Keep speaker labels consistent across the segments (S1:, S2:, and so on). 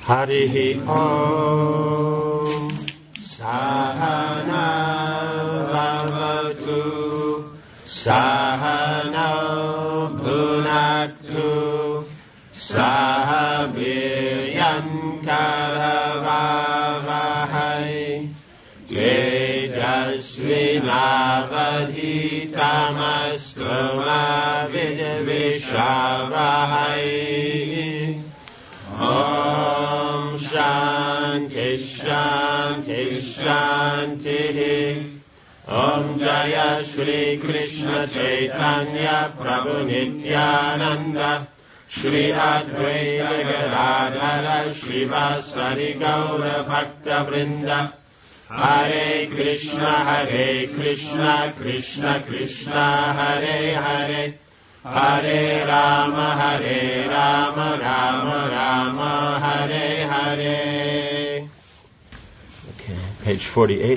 S1: Harihi Om Sahana Bhavatu Sahana Bhunaktu Sahabiryan Karavavahai Tejasvinavadhitamastu Vidvishavahai Om Shanti Shanti Shanti Om Jaya Shri Krishna Chaitanya Prabhu Nityananda Shri Advaita Gadadhara Shrivasari Gaura Bhakta Vrinda Hare Krishna Krishna Krishna Hare Hare Hare Rama Rama Rama Hare Hare. Okay, page 48.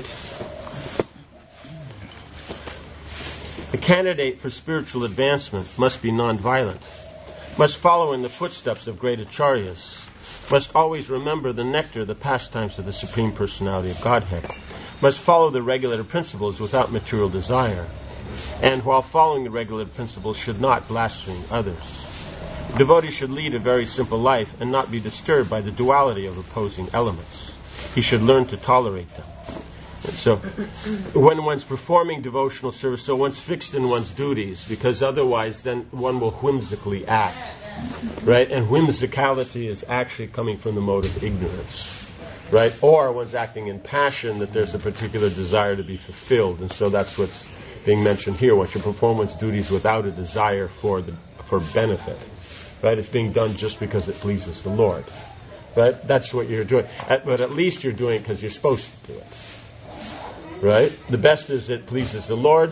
S1: A candidate for spiritual advancement must be nonviolent, must follow in the footsteps of great acharyas, must always remember the nectar, the pastimes of the Supreme Personality of Godhead, must follow the regulative principles without material desire, and while following the regulative principles should not blaspheme others. The devotee should lead a very simple life and not be disturbed by the duality of opposing elements. He should learn to tolerate them. And so, when one's performing devotional service, so one's fixed in one's duties, because otherwise then one will whimsically act, right? And whimsicality is actually coming from the mode of ignorance, right? Or one's acting in passion that there's a particular desire to be fulfilled, and so that's what's being mentioned here. One should perform one's duties without a desire for benefit, right? It's being done just because it pleases the Lord, right? That's what you're doing. But at least you're doing it because you're supposed to do it, right? The best is it pleases the Lord,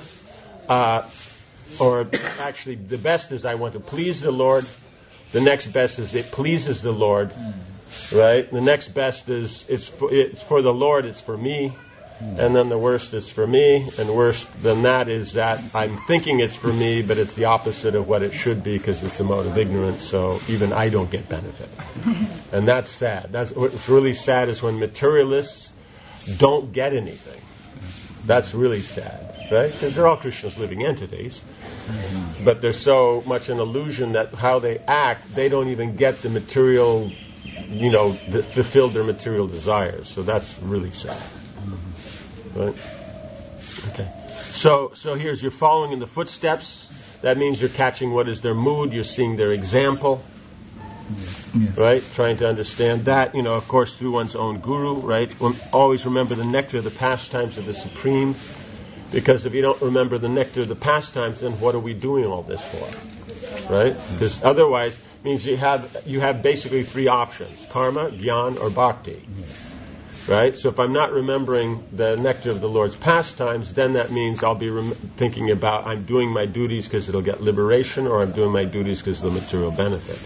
S1: or actually the best is I want to please the Lord. The next best is it pleases the Lord, right? The next best is it's for the Lord, it's for me. And then the worst is for me, and worse than that is that I'm thinking it's for me, but it's the opposite of what it should be because it's a mode of ignorance, so even I don't get benefit. And that's sad. What's really sad is when materialists don't get anything. That's really sad, right? Because they're all Krishna's living entities, but they're so much an illusion that how they act, they don't even get the material, that fulfilled their material desires. So that's really sad. Right? Okay. So here's, you're following in the footsteps. That means you're catching what is their mood. You're seeing their example. Yes. Right? Trying to understand that. Of course, through one's own guru. Right? Always remember the nectar of the pastimes of the Supreme. Because if you don't remember the nectar of the pastimes, then what are we doing all this for? Right? Because otherwise, it means you have basically three options: karma, jnana, or bhakti. Yes. Right? So if I'm not remembering the nectar of the Lord's pastimes, then that means I'll be thinking about I'm doing my duties because it'll get liberation, or I'm doing my duties because of the material benefit.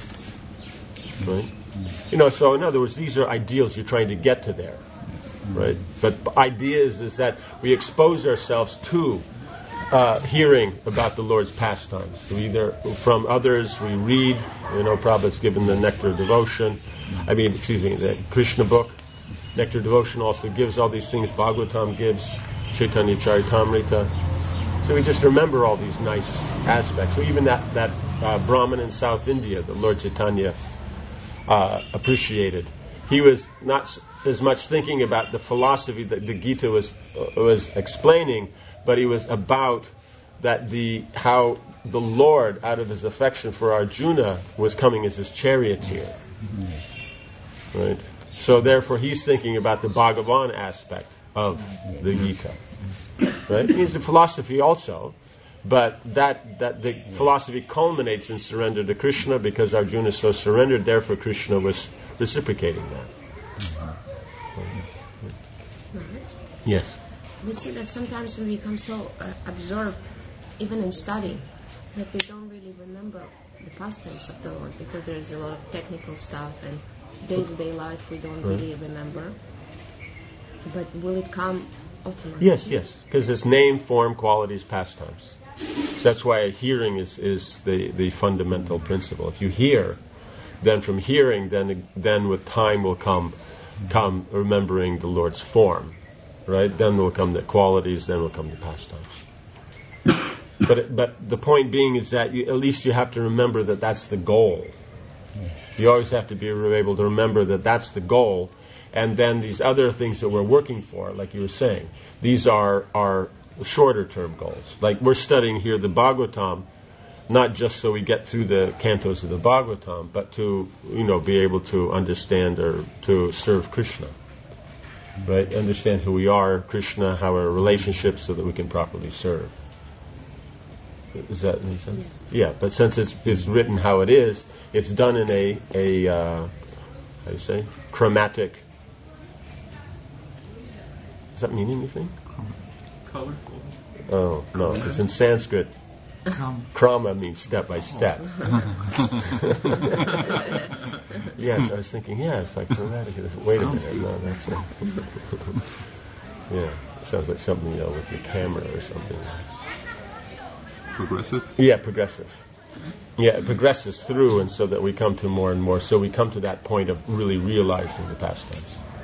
S1: Right? So in other words, these are ideals you're trying to get to there. Right? But the idea is that we expose ourselves to hearing about the Lord's pastimes. We either from others, we read, Prabhupada's given the Nectar of Devotion, the Krishna book. Nectar Devotion also gives all these things. Bhagavatam gives, Chaitanya Charitamrita. So we just remember all these nice aspects. So even that Brahmin in South India, the Lord Chaitanya appreciated. He was not as much thinking about the philosophy that the Gita was explaining, but he was about how the Lord, out of his affection for Arjuna, was coming as his charioteer. Right? So therefore he's thinking about the Bhagavan aspect of the Gita. Right? It means the philosophy also, but that the philosophy culminates in surrender to Krishna because Arjuna is so surrendered, therefore Krishna was reciprocating that. Yes?
S2: We see that sometimes we become so absorbed, even in study, that we don't really remember the pastimes of the Lord because there is a lot of technical stuff and day-to-day life we don't really remember. But will it come ultimately?
S1: Yes, because it's name, form, qualities, pastimes. So that's why hearing is the fundamental principle. If you hear, Then from hearing, then with time will come remembering the Lord's form, right? Then will come the qualities, then will come the pastimes. But the point being is that at least you have to remember that that's the goal. You always have to be able to remember that that's the goal, and then these other things that we're working for, like you were saying, these are shorter term goals. Like we're studying here the Bhagavatam, not just so we get through the cantos of the Bhagavatam, but to be able to understand or to serve Krishna, right? Understand who we are, Krishna, how our relationships, so that we can properly serve. Does that make sense? Yeah, but since it's written how it is, it's done in a how do you say, chromatic. Does that mean anything?
S3: Colorful.
S1: Oh no, because in Sanskrit, krama means step by step. Yes, I was thinking, if I chromatic, wait a minute, no, that's it. Yeah, it sounds like something with your camera or something.
S3: Progressive?
S1: Yeah, progressive. Yeah, it progresses through, and so that we come to more and more. So we come to that point of really realizing the pastimes.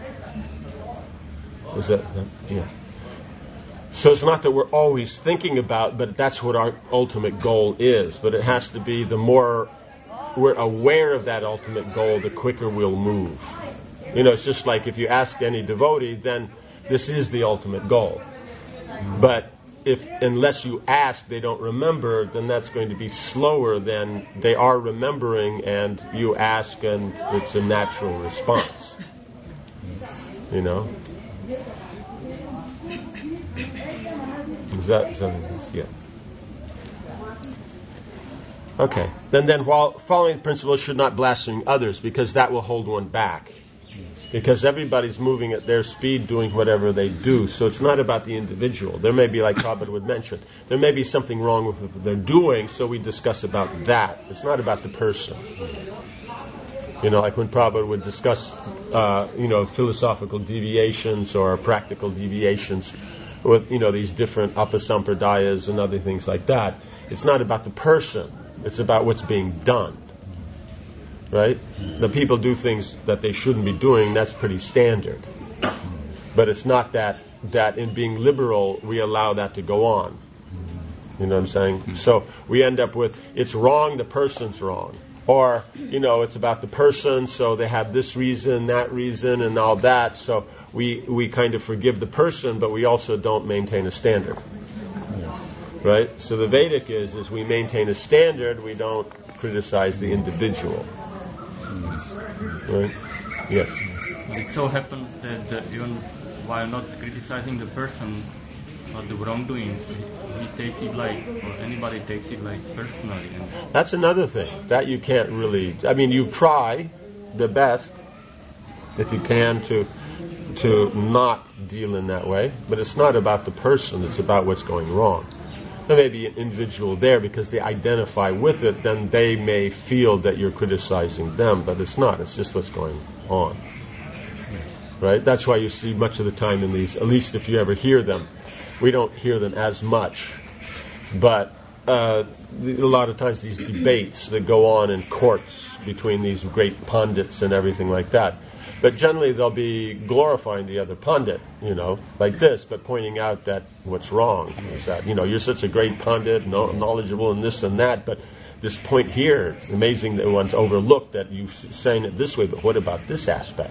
S1: Is that yeah. So it's not that we're always thinking about, but that's what our ultimate goal is. But it has to be, the more we're aware of that ultimate goal, the quicker we'll move. It's just like if you ask any devotee, then this is the ultimate goal. But unless you ask, they don't remember, then that's going to be slower than they are remembering, and you ask and it's a natural response. Is that something else? Yeah. Okay. Then while following the principle, should not blaspheme others, because that will hold one back. Because everybody's moving at their speed, doing whatever they do. So it's not about the individual. There may be, like Prabhupada would mention, there may be something wrong with what they're doing, so we discuss about that. It's not about the person. Like when Prabhupada would discuss, philosophical deviations or practical deviations with, these different apasampradayas and other things like that. It's not about the person. It's about what's being done. Right? The people do things that they shouldn't be doing, that's pretty standard. But it's not that in being liberal, we allow that to go on. You know what I'm saying? So we end up with, it's wrong, the person's wrong. Or, it's about the person, so they have this reason, that reason, and all that. So we kind of forgive the person, but we also don't maintain a standard. Right? So the Vedic is we maintain a standard, we don't criticize the individual. Right? Yes.
S4: It so happens that even while not criticizing the person or the wrongdoings, he takes it or anybody takes it personally.
S1: That's another thing that you can't really. I mean, you try the best if you can to not deal in that way, but it's not about the person; it's about what's going wrong. There may be an individual there because they identify with it, then they may feel that you're criticizing them, but it's not. It's just what's going on. Right? That's why you see much of the time in these, at least if you ever hear them, we don't hear them as much, but a lot of times these debates that go on in courts between these great pundits and everything like that. But generally they'll be glorifying the other pundit, like this, but pointing out that what's wrong is that, you're such a great pundit, knowledgeable in this and that, but this point here, it's amazing that one's overlooked that you're saying it this way, but what about this aspect?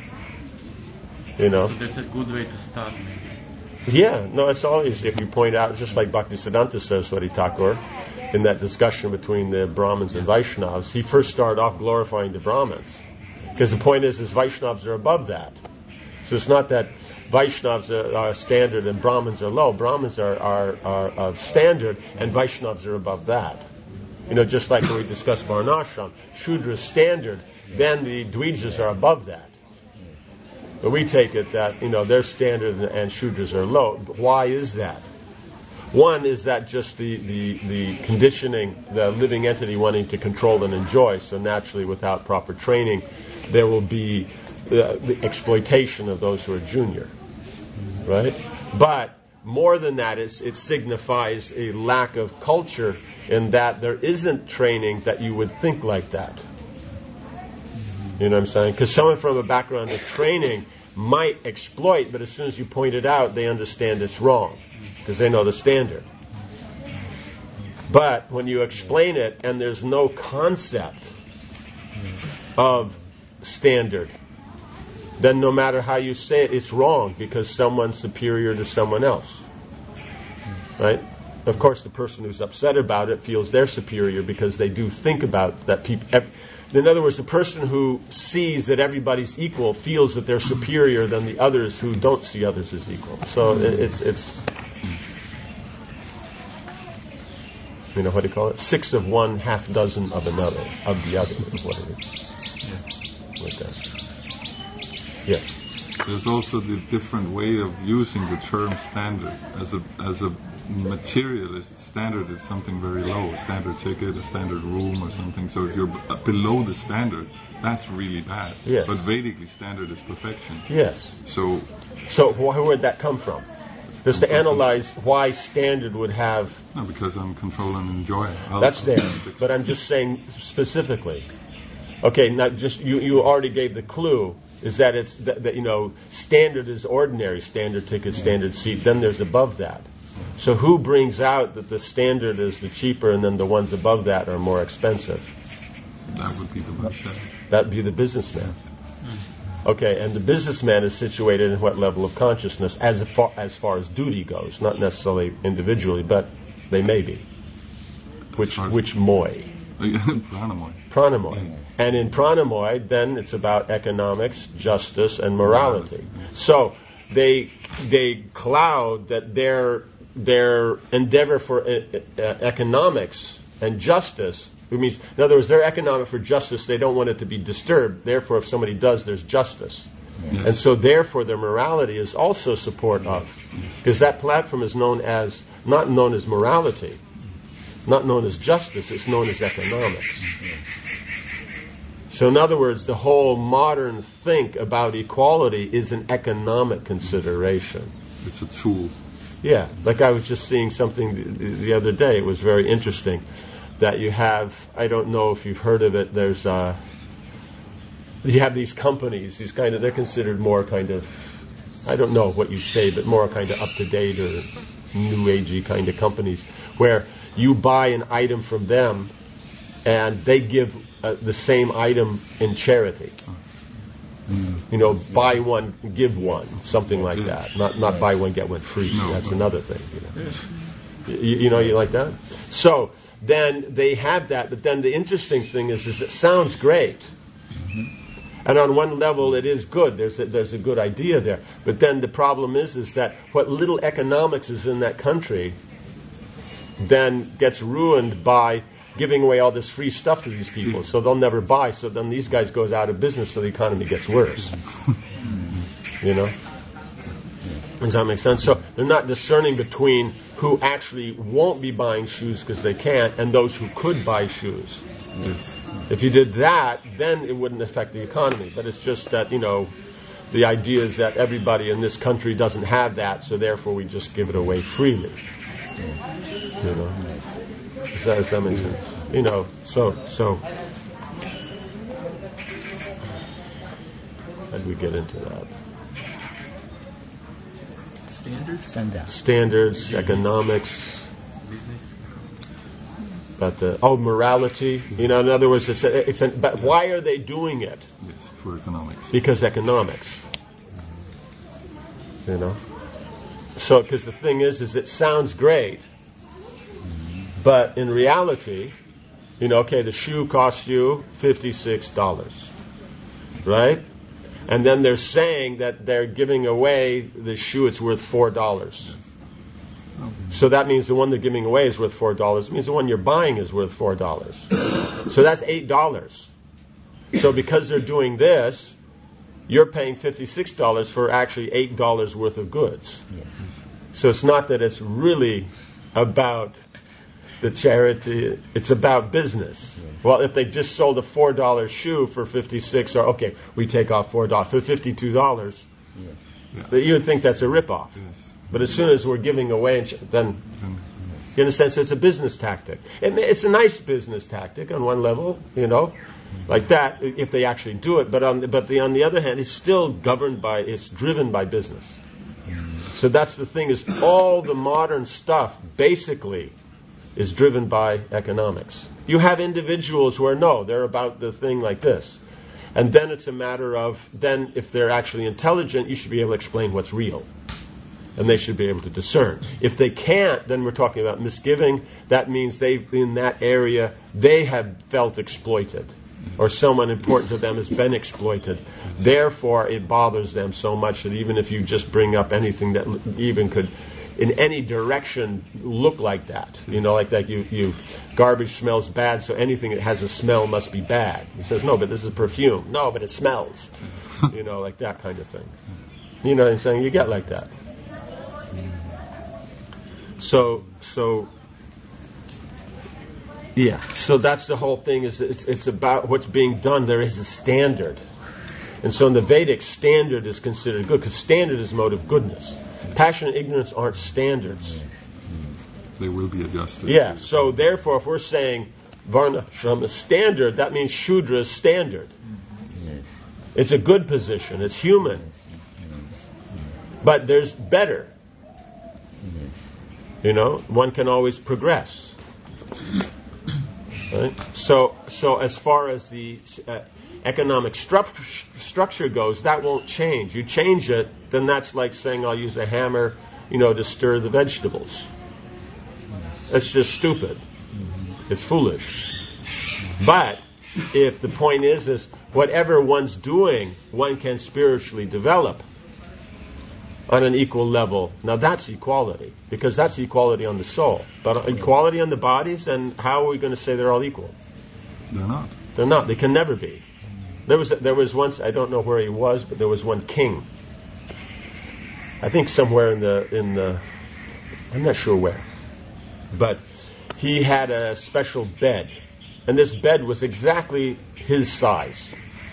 S4: So that's a good way to start, maybe.
S1: Yeah, no, it's always, if you point out, just like Bhaktisiddhanta Saraswati Thakur, in that discussion between the Brahmins and Vaishnavas, he first started off glorifying the Brahmins. Because the point is Vaishnavas are above that. So it's not that Vaishnavas are standard and Brahmins are low. Brahmins are standard and Vaishnavas are above that. Just like when we discussed Varnashram, Shudra is standard, then the Dvijas are above that. But we take it that, they're standard and Shudras are low. Why is that? One is that just the conditioning, the living entity wanting to control and enjoy, so naturally without proper training, there will be the exploitation of those who are junior. Right? But more than that, it signifies a lack of culture in that there isn't training that you would think like that. You know what I'm saying? Because someone from a background of training might exploit, but as soon as you point it out, they understand it's wrong because they know the standard. But when you explain it and there's no concept of standard, then no matter how you say it, it's wrong because someone's superior to someone else. Right? Of course, the person who's upset about it feels they're superior because they do think about that people. In other words, the person who sees that everybody's equal feels that they're superior than the others who don't see others as equal. So it's you know, what do you call it? 6 of one, half dozen of another, of the other, is what it is. Like that. Yes.
S5: There's also the different way of using the term standard. As a materialist, standard is something very low. A standard ticket, a standard room or something. So if you're below the standard, that's really bad.
S1: Yes.
S5: But Vedically, standard is perfection.
S1: Yes.
S5: So
S1: where would that come from? Just to analyze why standard would have...
S5: No, because I'm control and enjoy.
S1: That's there. But I'm just saying specifically. Okay, not just... You already gave the clue. Is that it's that you know, standard is ordinary, standard ticket, standard seat. Then there's above that. So who brings out that the standard is the cheaper and then the ones above that are more expensive?
S5: That would be the bullshit.
S1: That would be the businessman. Okay, and the businessman is situated in what level of consciousness as far as duty goes, not necessarily individually, but they may be. Which moi?
S5: Pranamoy.
S1: Pranamoy. And in pranamoy, then it's about economics, justice, and morality. So they cloud that their endeavor for economics and justice. It means, in other words, their economic for justice, they don't want it to be disturbed. Therefore, if somebody does, there's justice. Yes. And so, therefore, their morality is also support of. Because that platform is not known as morality, not known as justice, it's known as economics. So, in other words, the whole modern think about equality is an economic consideration.
S5: It's a tool.
S1: Yeah, like I was just seeing something the other day. It was very interesting. That you have, I don't know if you've heard of it, there's, you have these companies, they're considered more kind of, I don't know what you'd say, but more kind of up-to-date or new agey kind of companies, where you buy an item from them and they give the same item in charity. You know, buy one, give one, something like that. Not buy one, get one free. That's another thing, you know. You like that? So, then they have that, but then the interesting thing is it sounds great. And on one level it is good. There's a good idea there. But then the problem is that what little economics is in that country then gets ruined by giving away all this free stuff to these people. So they'll never buy. So then these guys goes out of business, so the economy gets worse. You know? Does that make sense? So they're not discerning between who actually won't be buying shoes because they can't and those who could buy shoes. Yes. If you did that, then it wouldn't affect the economy. But it's just that, you know, the idea is that everybody in this country doesn't have that, so therefore we just give it away freely. You know? Does that make sense? You know, so how do we get into that? Standards, economics, but morality. You know, in other words, but why are they doing it?
S5: Yes, for economics.
S1: Because economics. You know, so because the thing is it sounds great, but in reality, you know, okay, the shoe costs you $56, right? And then they're saying that they're giving away the shoe, it's worth $4. So that means the one they're giving away is worth $4. It means the one you're buying is worth $4. So that's $8. So because they're doing this, you're paying $56 for actually $8 worth of goods. Yes. So it's not that it's really about the charity, it's about business. Yes. Well, if they just sold a $4 shoe for $56, or okay, we take off $4 for $52, yes. You would think that's a ripoff. Yes. But as soon as we're giving away, then you understand. So it's a business tactic. It's a nice business tactic on one level, you know, like that, if they actually do it. But on the other hand, it's still it's driven by business. So that's the thing, is all the modern stuff basically is driven by economics. You have individuals who they're about the thing like this. And then it's a matter of, then if they're actually intelligent, you should be able to explain what's real. And they should be able to discern. If they can't, then we're talking about misgiving. That means in that area, they have felt exploited. Or someone important to them has been exploited. Therefore, it bothers them so much that even if you just bring up anything that even could, in any direction, look like that. Like that garbage smells bad, so anything that has a smell must be bad. He says, no, but this is perfume. No, but it smells. Like that kind of thing. You know what I'm saying? You get like that. So that's the whole thing, is it's about what's being done. There is a standard. And so in the Vedic, standard is considered good, because standard is mode of goodness. Passion and ignorance aren't standards.
S5: They will be adjusted.
S1: Yeah, so therefore, if we're saying Varna Shrama standard, that means Shudra is standard. It's a good position. It's human. But there's better. One can always progress. Right? So as far as the economic structure goes, that won't change. You change it, then that's like saying I'll use a hammer, to stir the vegetables. That's just stupid. It's foolish. But if the point is whatever one's doing, one can spiritually develop on an equal level. Now that's equality, because that's equality on the soul. But equality on the bodies, and how are we going to say they're all equal?
S5: They're not.
S1: They're not. They can never be. There was once, I don't know where he was, but there was one king. I think somewhere in the I'm not sure where. But he had a special bed, and this bed was exactly his size.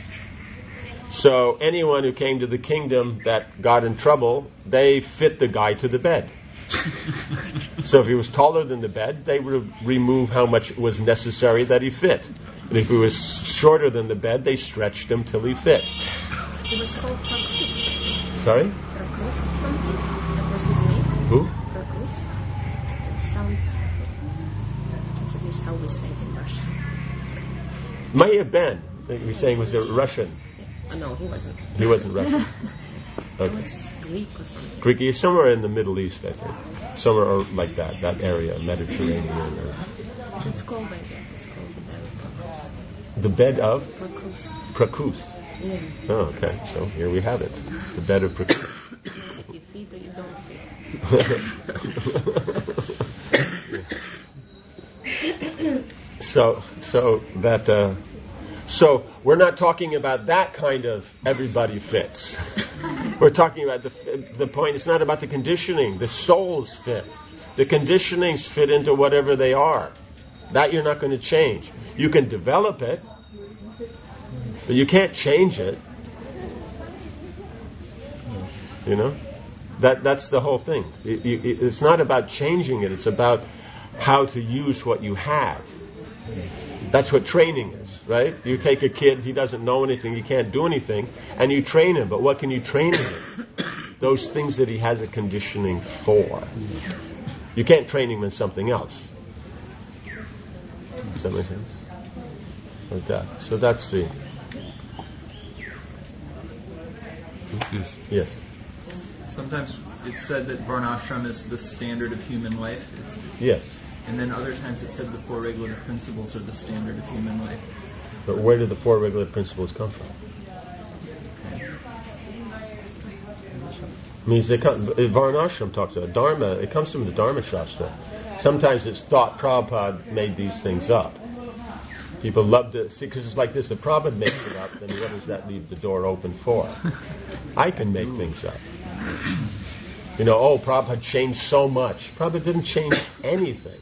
S1: So anyone who came to the kingdom that got in trouble, they fit the guy to the bed. So if he was taller than the bed, they would remove how much was necessary that he fit. And if he was shorter than the bed, they stretched him till he fit.
S2: It was called Prakust.
S1: Sorry?
S2: Prakust something? That was his name?
S1: Who?
S2: Prakust. It sounds... That's at least how we say it in Russian.
S1: May have been. You're saying was it Russian?
S2: No, he wasn't.
S1: He wasn't Russian.
S2: It was Greek or something.
S1: Greek, somewhere in the Middle East, I think. Somewhere like that area, Mediterranean.
S2: It's called, I guess, it's called
S1: The
S2: the bed of Prakust.
S1: bed of?
S2: Prakust.
S1: Prakus.
S2: Yeah.
S1: Oh, okay. So here we have it. The bed of Prakus.
S2: It's if you feed or you don't feed.
S1: So we're not talking about that kind of everybody fits. We're talking about the point. It's not about the conditioning. The souls fit. The conditionings fit into whatever they are. That you're not going to change. You can develop it, but you can't change it. That's the whole thing. It's not about changing it. It's about how to use what you have. That's what training is, right? You take a kid, he doesn't know anything, he can't do anything, and you train him. But what can you train him in? Those things that he has a conditioning for. You can't train him in something else. Does that make sense? Like that. So that's the...
S5: Yes.
S1: Yes.
S3: Sometimes it's said that Varnashram is the standard of human life.
S1: Yes.
S3: And then other times it's said the four regulative principles are the standard of human life.
S1: But where do the four regulative principles come from? Means Varnashram talks about Dharma. It comes from the Dharma Shastra. Sometimes it's thought Prabhupada made these things up. People love to see, because it's like this: if Prabhupada makes it up, then what does that leave the door open for? I can make things up. Prabhupada changed so much. Prabhupada didn't change anything.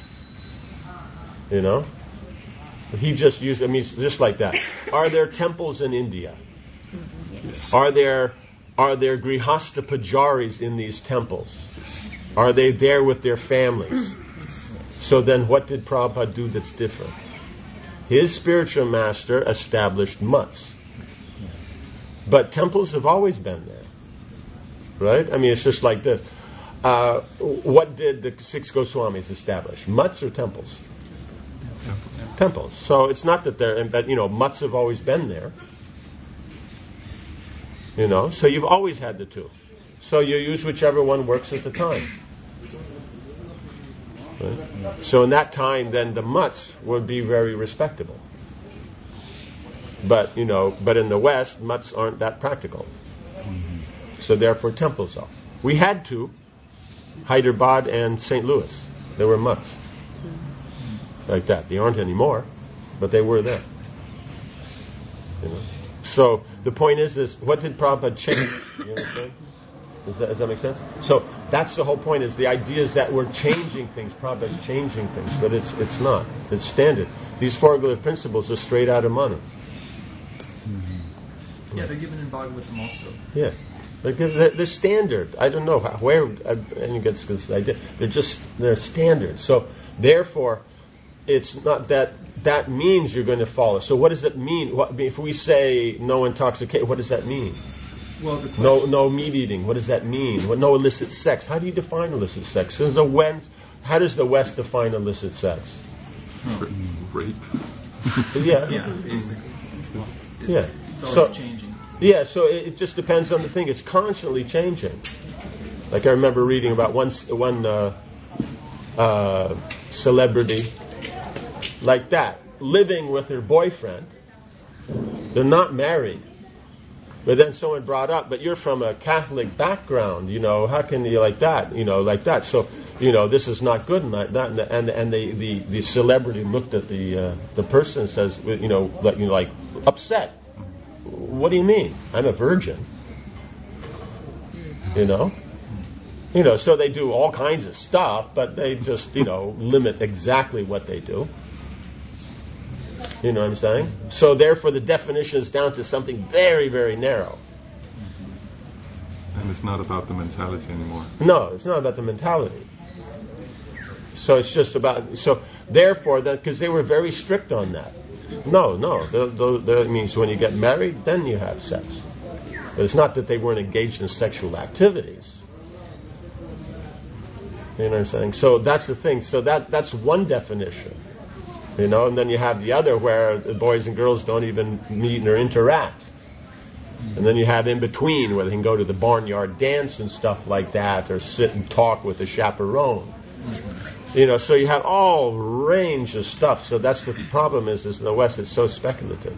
S1: He just used, just like that. Are there temples in India?
S5: Yes.
S1: Are there Grihastha Pujaris in these temples? Are they there with their families? So then what did Prabhupada do that's different? His spiritual master established mutts. But temples have always been there. Right? I mean, it's just like this. What did the 6 Goswamis establish? Mutts or temples? Temples. So it's not that they're, but mutts have always been there. So you've always had the two. So you use whichever one works at the time. Right? So in that time, then the mutts would be very respectable. But but in the West, mutts aren't that practical. So therefore, temples are. We had two, Hyderabad and St. Louis. There were mutts like that. They aren't anymore, but they were there. So the point is what did Prabhupada change? You understand? Does that make sense? So that's the whole point, is the idea is that we're changing things. Prabhupada's changing things, but it's not. It's standard. These 4 Guru principles are straight out of Manu.
S3: Yeah, they're given in Bhagavatam also.
S1: Yeah. They're standard. I don't know where anyone gets this idea. They're standard. So therefore, it's not that means you're going to follow. So what does it mean? If we say no intoxication, what does that mean?
S3: Well,
S1: no meat eating. What does that mean? No illicit sex. How do you define illicit sex? How does the West define illicit sex?
S5: Rape.
S1: Yeah.
S3: Yeah, basically.
S1: Yeah.
S3: It's always changing.
S1: Yeah, so it just depends on the thing. It's constantly changing. Like I remember reading about one celebrity like that, living with her boyfriend. They're not married. But then someone brought up, but you're from a Catholic background, how can you like that, like that. So, this is not good and like that. And the celebrity looked at the person and says, like upset. What do you mean? I'm a virgin. So they do all kinds of stuff, but they just, limit exactly what they do. You know what I'm saying? So therefore the definition is down to something very, very narrow.
S5: And it's not about the mentality anymore.
S1: No, it's not about the mentality. So it's just about, therefore, because they were very strict on that. No, that means when you get married, then you have sex. But it's not that they weren't engaged in sexual activities. You know what I'm saying? So that's the thing. So that's one definition. And then you have the other where the boys and girls don't even meet or interact. And then you have in between where they can go to the barnyard dance and stuff like that, or sit and talk with a chaperone. So you have all range of stuff. So that's the problem is in the West it's so speculative.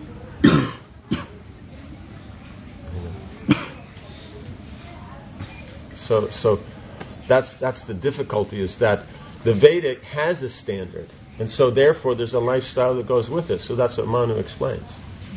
S1: So that's the difficulty, is that the Vedic has a standard. And so therefore there's a lifestyle that goes with it. So that's what Manu explains.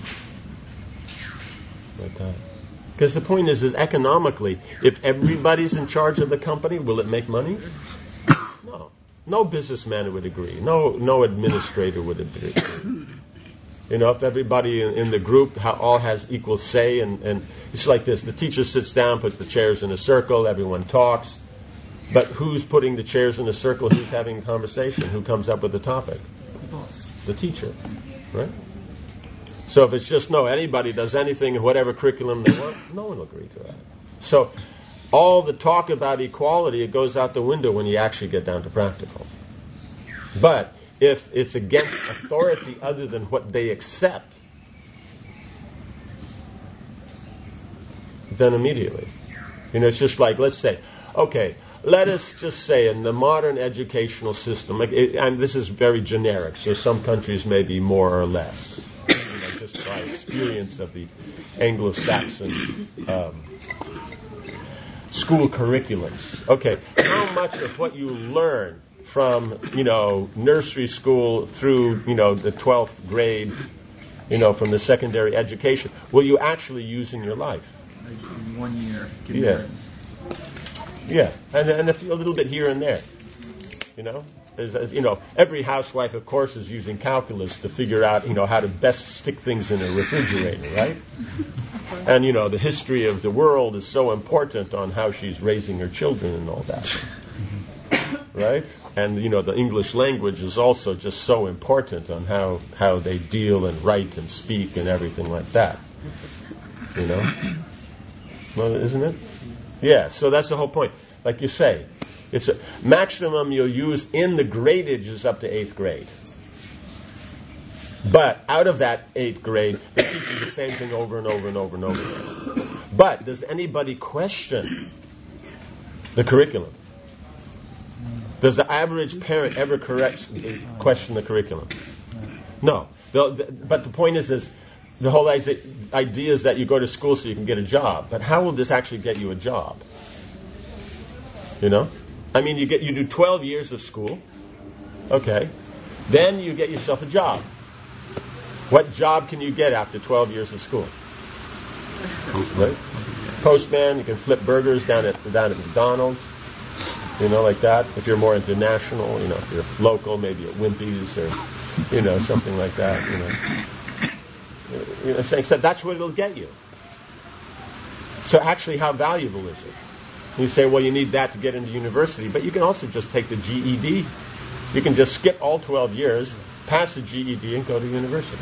S1: Like that. Because the point is economically, if everybody's in charge of the company, will it make money? No. No businessman would agree. No administrator would agree. If everybody in the group all has equal say, and it's like this. The teacher sits down, puts the chairs in a circle, everyone talks. But who's putting the chairs in a circle? Who's having a conversation? Who comes up with the topic?
S3: The boss.
S1: The teacher. Right? So if it's just anybody does anything, whatever curriculum they want, no one will agree to that. So all the talk about equality, it goes out the window when you actually get down to practical. But if it's against authority other than what they accept, then immediately. It's just like, let's say, okay, let us just say in the modern educational system, and this is very generic, so some countries may be more or less, just by experience of the Anglo-Saxon school curriculums. Okay, how much of what you learn from, nursery school through, the 12th grade, from the secondary education, will you actually use in your life?
S3: Like in 1 year.
S1: Yeah, and a little bit here and there, every housewife, of course, is using calculus to figure out, how to best stick things in a refrigerator, right? And, the history of the world is so important on how she's raising her children and all that, right? And the English language is also just so important on how they deal and write and speak and everything like that. Well, isn't it? Yeah. So that's the whole point. Like you say, it's a maximum you'll use in the gradage is up to 8th grade. But out of that 8th grade, they teach you the same thing over and over and over and over again. But does anybody question the curriculum? Does the average parent ever question the curriculum? No. But the point is the whole idea is that you go to school so you can get a job. But how will this actually get you a job? I mean, you do 12 years of school. Okay. Then you get yourself a job. What job can you get after 12 years of school?
S5: Postman.
S1: Right? Postman. You can flip burgers down at McDonald's. Like that. If you're more international, if you're local, maybe at Wimpy's or, something like that. So that's what it'll get you. So actually, how valuable is it? You say, well, you need that to get into university, but you can also just take the GED. You can just skip all 12 years, pass the GED, and go to university.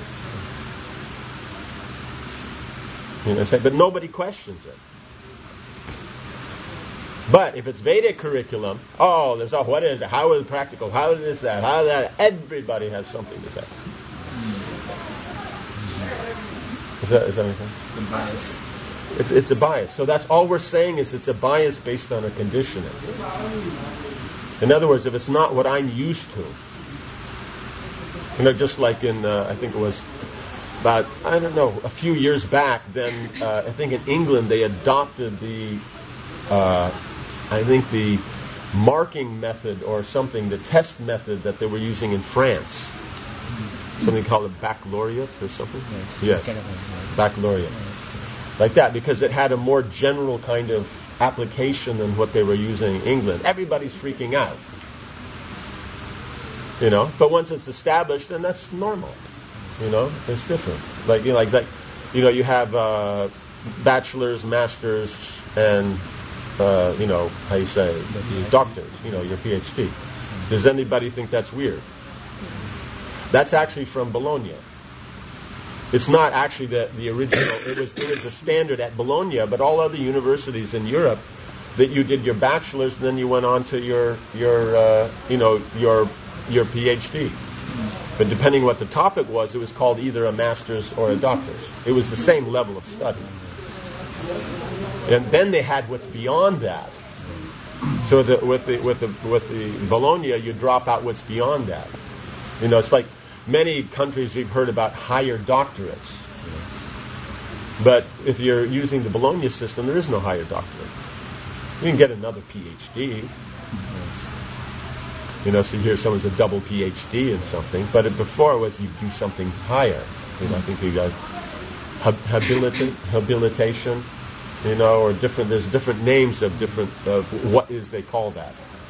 S1: But nobody questions it. But if it's Vedic curriculum, what is it? How is it practical? How is that? How is that? Everybody has something to say. Is that anything?
S3: It's a bias.
S1: It's a bias. So that's all we're saying is it's a bias based on a conditioning. In other words, if it's not what I'm used to, just like in, I think it was about, a few years back, then I think in England they adopted the marking method or something, the test method that they were using in France. Something called a baccalaureate or something? Yes. Baccalaureate. Like that, because it had a more general kind of application than what they were using in England. Everybody's freaking out. But once it's established, then that's normal. It's different. You have bachelors, masters, and how you say, doctors, your PhD. Does anybody think that's weird? That's actually from Bologna. It's not actually the original. It was a standard at Bologna, but all other universities in Europe that you did your bachelor's, and then you went on to your PhD. But depending what the topic was, it was called either a master's or a doctor's. It was the same level of study. And then they had what's beyond that. So with the Bologna, you drop out what's beyond that. It's like many countries we've heard about higher doctorates. But if you're using the Bologna system, there is no higher doctorate. You can get another PhD. So you hear someone's a double PhD in something, but before it was you do something higher. I think you got habilitation, or different. There's different names of what is they call that.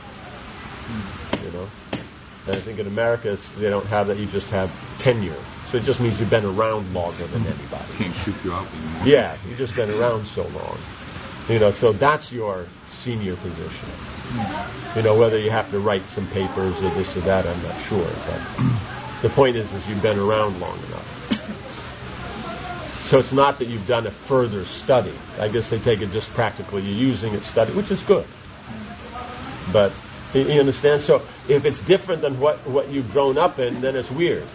S1: And I think in America they don't have that. You just have tenure, so it just means you've been around longer than anybody.
S5: Can't keep you out anymore.
S1: Yeah, you've just been around so long. So that's your senior position. Whether you have to write some papers or this or that, I'm not sure. But the point is you've been around long enough. So it's not that you've done a further study. I guess they take it just practically. You're using it study, which is good. But you understand? So if it's different than what you've grown up in, then it's weird.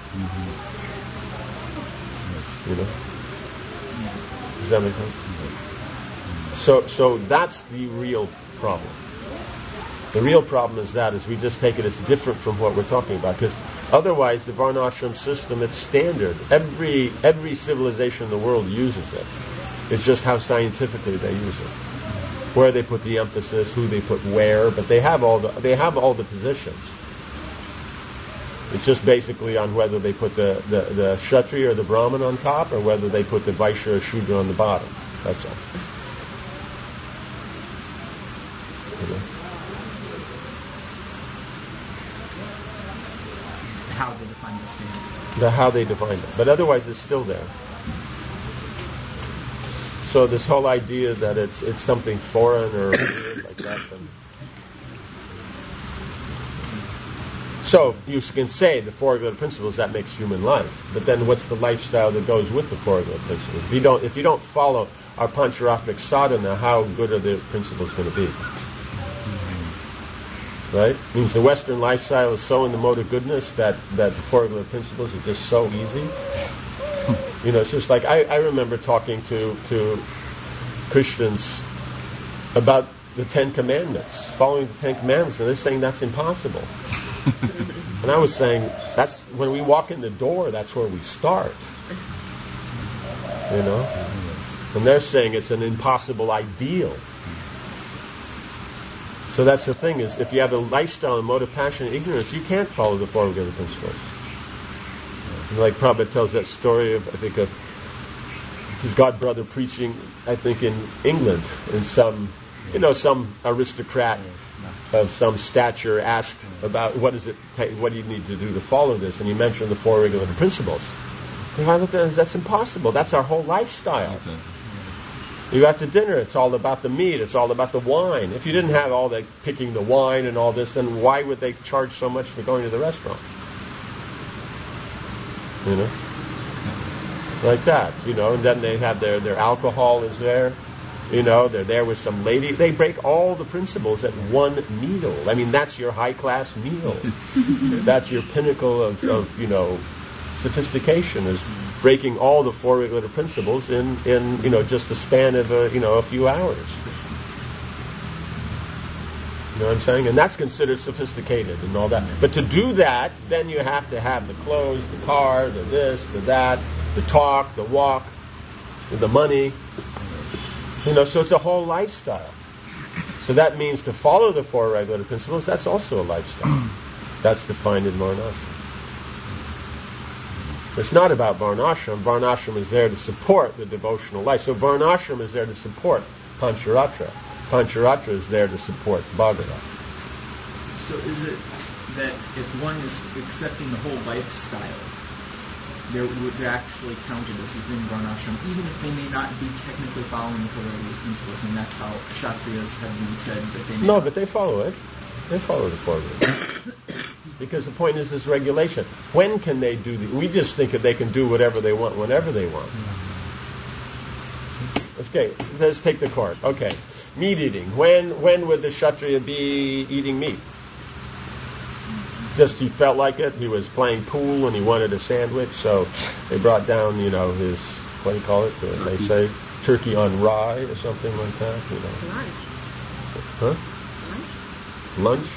S1: Does that make sense? So that's the real problem. The real problem is we just take it as different from what we're talking about, because otherwise the Varnashram system, it's standard. Every civilization in the world uses it. It's just how scientifically they use it, where they put the emphasis, who they put where, but they have all the positions. It's just basically on whether they put the Kshatriya or the Brahmin on top, or whether they put the Vaishya or Shudra on the bottom. That's all.
S3: How they define the standard.
S1: How they define it. But otherwise it's still there. So this whole idea that it's something foreign or weird like that, then So you can say the four regular principles, that makes human life. But then what's the lifestyle that goes with the four regular principles? If you don't follow our Pancharatmik sadhana, how good are the principles going to be? Right? It means the Western lifestyle is so in the mode of goodness that the four regular principles are just so easy. It's just like I remember talking to Christians about the Ten Commandments, following the Ten Commandments, and they're saying that's impossible. And I was saying, that's when we walk in the door, that's where we start. And they're saying it's an impossible ideal. So that's the thing, is if you have a lifestyle and mode of passion and ignorance, you can't follow the four regular principles. Like Prabhupada tells that story of his god brother preaching, I think in England, and some aristocrat of some stature asked about what do you need to do to follow this, and he mentioned the four regular principles. And I looked at it, that's impossible. That's our whole lifestyle. You go out to dinner, it's all about the meat, it's all about the wine. If you didn't have all that picking the wine and all this, then why would they charge so much for going to the restaurant? Like that, and then they have their alcohol is there, they're there with some lady. They break all the principles at one meal. I mean, that's your high-class meal. That's your pinnacle of sophistication, is breaking all the four regular principles in just the span of a few hours. You know what I'm saying? And that's considered sophisticated and all that. But to do that, then you have to have the clothes, the car, the this, the that, the talk, the walk, the money. So it's a whole lifestyle. So that means to follow the four regular principles, that's also a lifestyle. That's defined in Varnashram. It's not about Varnashram. Varnashram is there to support the devotional life. So Varnashram is there to support Pancharatra. Pancharatra is there to support Bhagavad.
S3: So is it that if one is accepting the whole lifestyle, they're actually counted as within Varnashram, even if they may not be technically following the four regular principles, and that's how Kshatriyas have been said that they may
S1: No, but they follow it. They follow the four regular. Because the point is regulation. When can they do we just think that they can do whatever they want, whenever they want. Okay, let's take the court. Okay, meat eating. When would the Kshatriya be eating meat? Just he felt like it. He was playing pool and he wanted a sandwich, so they brought down, his, what do you call it? They say turkey on rye or something like that.
S2: Lunch.
S1: Huh? Lunch?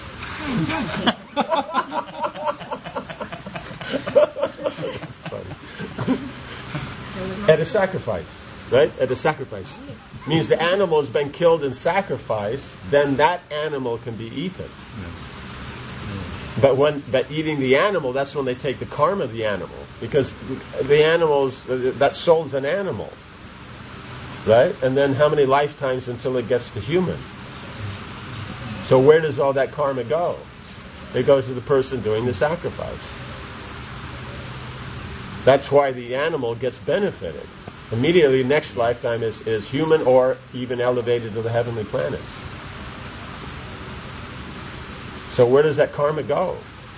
S1: That's funny. At a sacrifice, right? At a sacrifice. Means the animal has been killed in sacrifice, then that animal can be eaten. But eating the animal, that's when they take the karma of the animal. Because the animals, that soul's an animal. Right? And then how many lifetimes until it gets to human? So where does all that karma go? It goes to the person doing the sacrifice. That's why the animal gets benefited. Immediately, next lifetime is human or even elevated to the heavenly planets. So where does that karma go?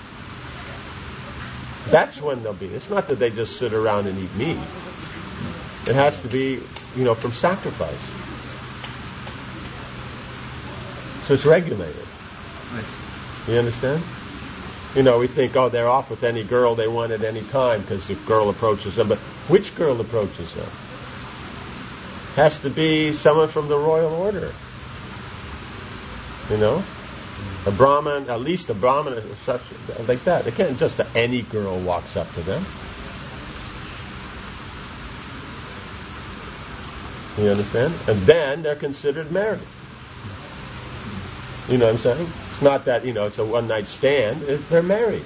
S1: That's when they'll be. It's not that they just sit around and eat meat. It has to be, from sacrifice. So it's regulated.
S3: Nice.
S1: You understand? We think, they're off with any girl they want at any time because the girl approaches them. But which girl approaches them? Has to be someone from the royal order. A Brahmin, at least a Brahmin, such like that. It can't just any girl walks up to them. You understand? And then they're considered married. You know what I'm saying? It's not that, it's a one-night stand. They're married.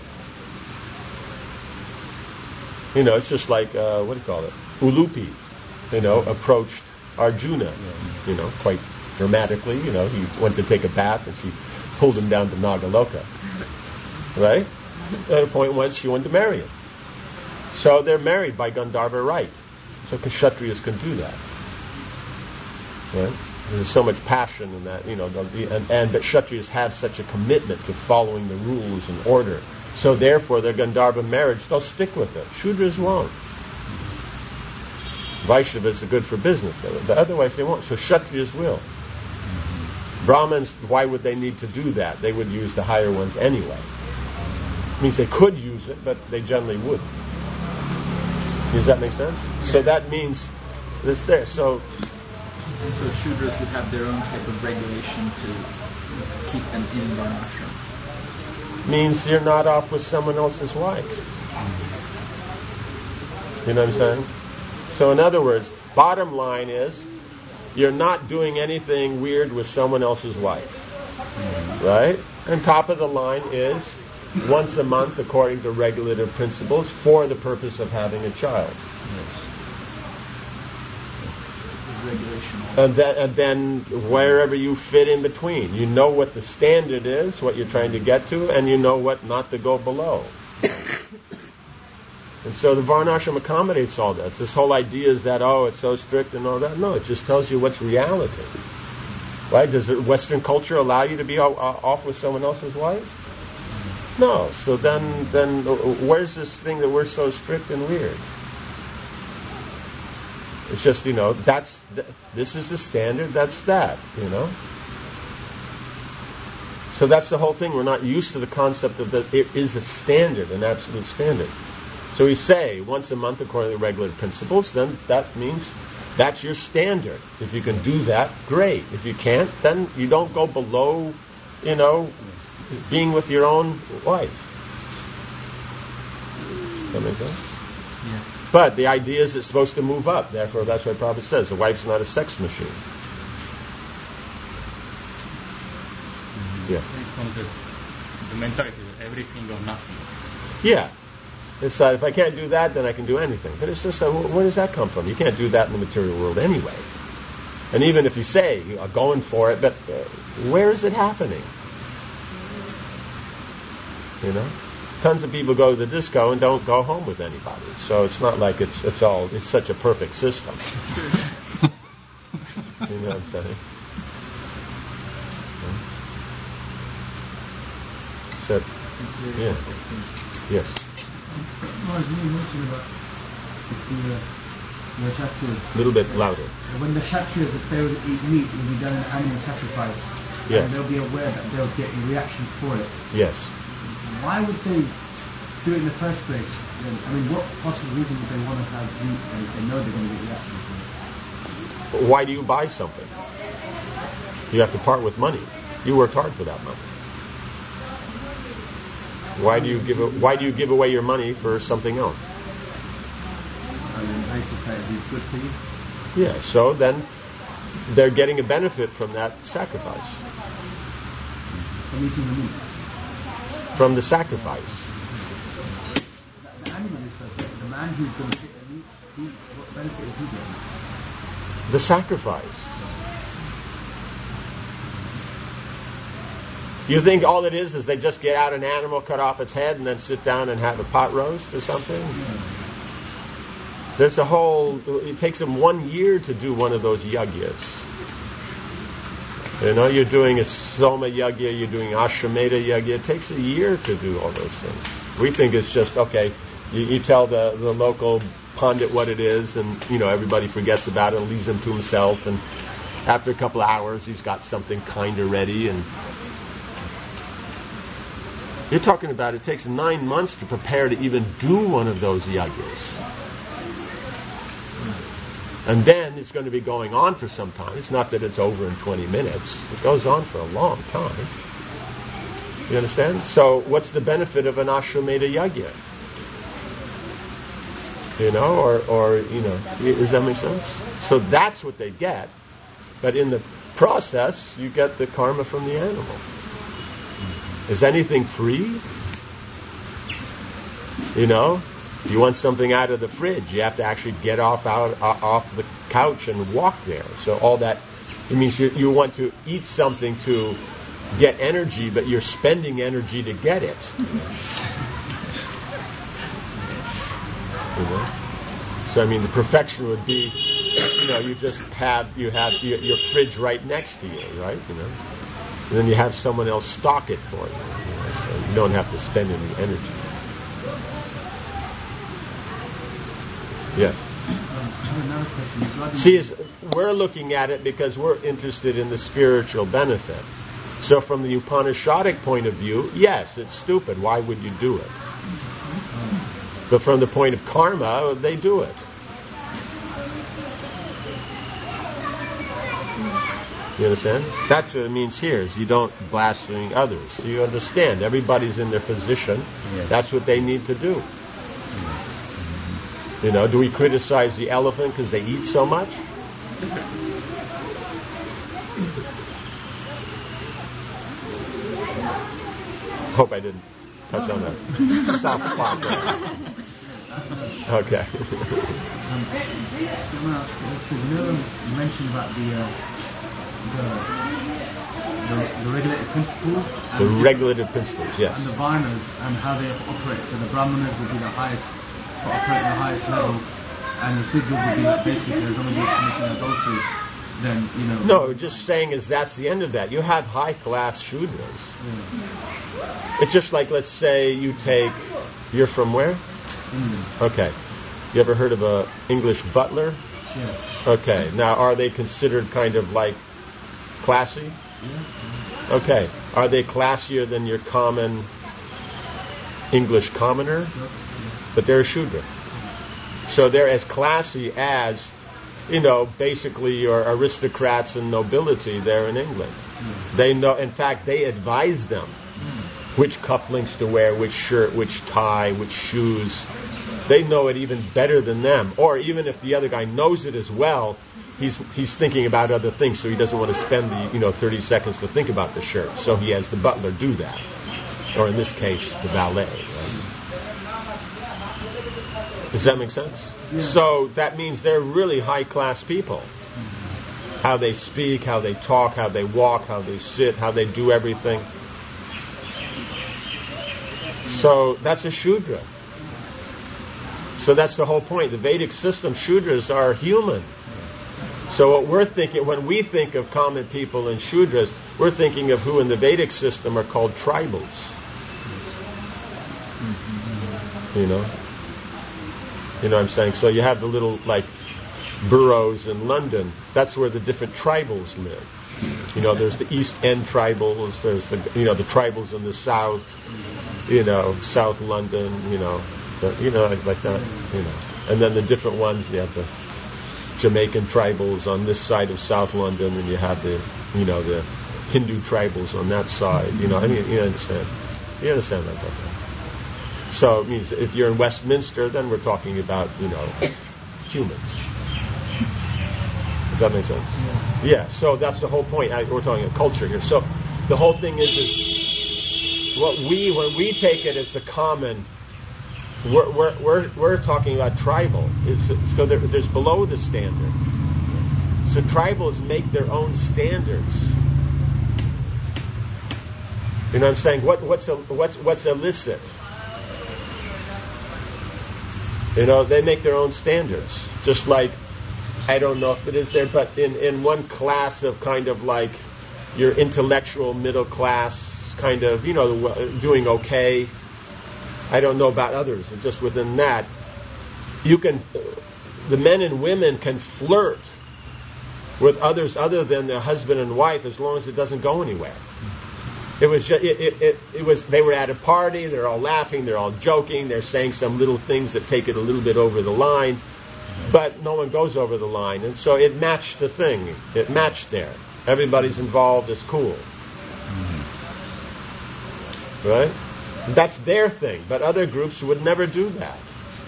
S1: It's just like, what do you call it? Ulupi, approached Arjuna, quite dramatically. He went to take a bath and she pulled him down to Nagaloka. Right? At a point once she wanted to marry him. So they're married by Gandharva right. So Kshatriyas can do that. Right? There's so much passion in that, but Kshatriyas have such a commitment to following the rules and order. So therefore, their Gandharva marriage, they'll stick with it. Shudras won't. Vaishnavas are good for business, but otherwise they won't. So Kshatriyas will. Brahmins, why would they need to do that? They would use the higher ones anyway. It means they could use it, but they generally wouldn't. Does that make sense? So that means it's there. So
S3: Shudras would have their own type of regulation to keep them in Varnashram.
S1: Means you're not off with someone else's wife. You know what I'm saying? So in other words, bottom line is, you're not doing anything weird with someone else's wife. Right? And top of the line is, once a month, according to regulative principles, for the purpose of having a child. And then wherever you fit in between. You know what the standard is, what you're trying to get to, and you know what not to go below. And so the Varnashram accommodates all that. This whole idea is that, it's so strict and all that. No, it just tells you what's reality. Right? Does the Western culture allow you to be off with someone else's wife? No. So then where's this thing that we're so strict and weird? It's just, this is the standard, that's that, So that's the whole thing. We're not used to the concept of that it is a standard, an absolute standard. So we say once a month according to the regular principles, then that means that's your standard. If you can do that, great. If you can't, then you don't go below, being with your own wife. Does that make sense?
S3: Yeah.
S1: But the idea is it's supposed to move up. Therefore, that's why Prabhupada says the wife's not a sex machine. Yes.
S4: From the mentality of everything or nothing.
S1: Yeah. It's if I can't do that, then I can do anything. But it's just, where does that come from? You can't do that in the material world anyway. And even if you say you are going for it, but where is it happening? Tons of people go to the disco and don't go home with anybody. So it's not like it's such a perfect system. You know what I'm saying? So, yeah. Yes.
S6: Well, you mentioned about the Kshatriyas.
S1: A little bit louder.
S6: When the Kshatriyas, if they would eat meat, it would be done an animal sacrifice.
S1: Yes.
S6: And they'll be aware that they'll get reactions for it.
S1: Yes.
S6: Why would they do it in the first place? What possible reason would they want to have meat if they know they're going to get reactions for it?
S1: Why do you buy something? You have to part with money. You worked hard for that money. Why do you give away your money for something else?
S6: High society is good for you.
S1: Yeah. So then they're getting a benefit from that sacrifice.
S6: From eating the meat.
S1: From the sacrifice.
S6: The animal is perfect. The man who's going to get the meat, what benefit is he getting?
S1: The sacrifice. You think all it is they just get out an animal, cut off its head, and then sit down and have a pot roast or something? There's it takes them 1 year to do one of those yagyas. You're doing a Soma yagya, you're doing Ashwamedha yagya. It takes a year to do all those things. We think it's just, okay, you tell the local pundit what it is, and, everybody forgets about it and leaves him to himself, and after a couple of hours, he's got something kind of ready, and you're talking about it takes 9 months to prepare to even do one of those yagyas. And then it's going to be going on for some time. It's not that it's over in 20 minutes. It goes on for a long time. You understand? So what's the benefit of an Ashwamedha yagya? Does that make sense? So that's what they get. But in the process, you get the karma from the animal. Is anything free? You want something out of the fridge, you have to actually get off the couch and walk there. So all that, it means you want to eat something to get energy, but you're spending energy to get it. So the perfection would be, you just have your fridge right next to you, right? And then you have someone else stock it for you. So You don't have to spend any energy. Yes.
S6: I have another question. Regarding
S1: See, we're looking at it because we're interested in the spiritual benefit. So from the Upanishadic point of view, yes, it's stupid. Why would you do it? But from the point of karma, they do it. You understand? That's what it means here, is you don't blaspheme others. So you understand, everybody's in their position.
S7: Yes.
S1: That's what they need to do. You know, do we criticize the elephant because they eat so much? Hope I didn't touch on that soft spot there. Okay.
S6: I want to ask you, you mentioned about the regulated principles.
S1: The regulated principles, yes.
S6: And the varnas and how they operate. So the brahmanas will be the highest, operate at the highest level, and the sudras will be like basically as long as you're committing adultery, then you know.
S1: No, just saying is that's the end of that. You have high class shudras. It's just like, let's say you're from where?
S6: England.
S1: Okay. You ever heard of a English butler?
S6: Yeah.
S1: Okay. Now, are they considered kind of like classy?
S6: Yeah.
S1: Okay. Are they classier than your common English commoner? But they're a Shudra. So they're as classy as, basically your aristocrats and nobility there in England. They know, in fact, they advise them which cufflinks to wear, which shirt, which tie, which shoes. They know it even better than them. Or even if the other guy knows it as well, he's thinking about other things, so he doesn't want to spend the 30 seconds to think about the shirt. So he has the butler do that, or in this case, the valet. Right? Does that make sense?
S6: Yeah.
S1: So that means they're really high class people. How they speak, how they talk, how they walk, how they sit, how they do everything. So that's a Shudra. So that's the whole point. The Vedic system, Shudras are human. So what we're thinking, when we think of common people and Shudras, we're thinking of who in the Vedic system are called tribals. You know what I'm saying? So you have the little, boroughs in London. That's where the different tribals live. There's the East End tribals, there's the tribals in the South, South London, like that, And then the different ones, you have the Jamaican tribals on this side of South London, and you have the Hindu tribals on that side, you understand. You understand that? So it means if you're in Westminster, then we're talking about, humans. Does that make sense? Yeah, so that's the whole point. We're talking about culture here. So the whole thing is when we take it as the common, we're talking about tribal. So there's below the standard. So tribals make their own standards. You know what I'm saying? What's illicit? They make their own standards. Just like, I don't know if it is there, but in one class of kind of like your intellectual middle class, kind of, doing okay. I don't know about others. And just within that, the men and women can flirt with others other than their husband and wife as long as it doesn't go anywhere. It was just, they were at a party, they're all laughing, they're all joking, they're saying some little things that take it a little bit over the line, but no one goes over the line. And so it matched the thing. It matched there. Everybody's involved, it's cool. Right? That's their thing, but other groups would never do that.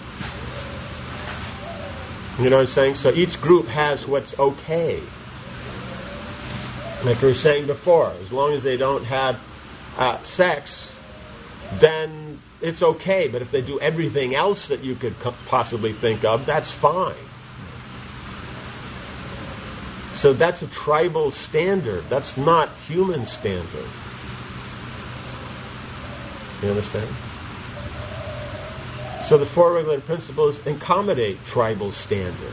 S1: You know what I'm saying? So each group has what's okay. Like we were saying before, as long as they don't have sex, then it's okay. But if they do everything else that you could possibly think of, that's fine. So that's a tribal standard. That's not human standard. You understand? So the four regulated principles accommodate tribal standards.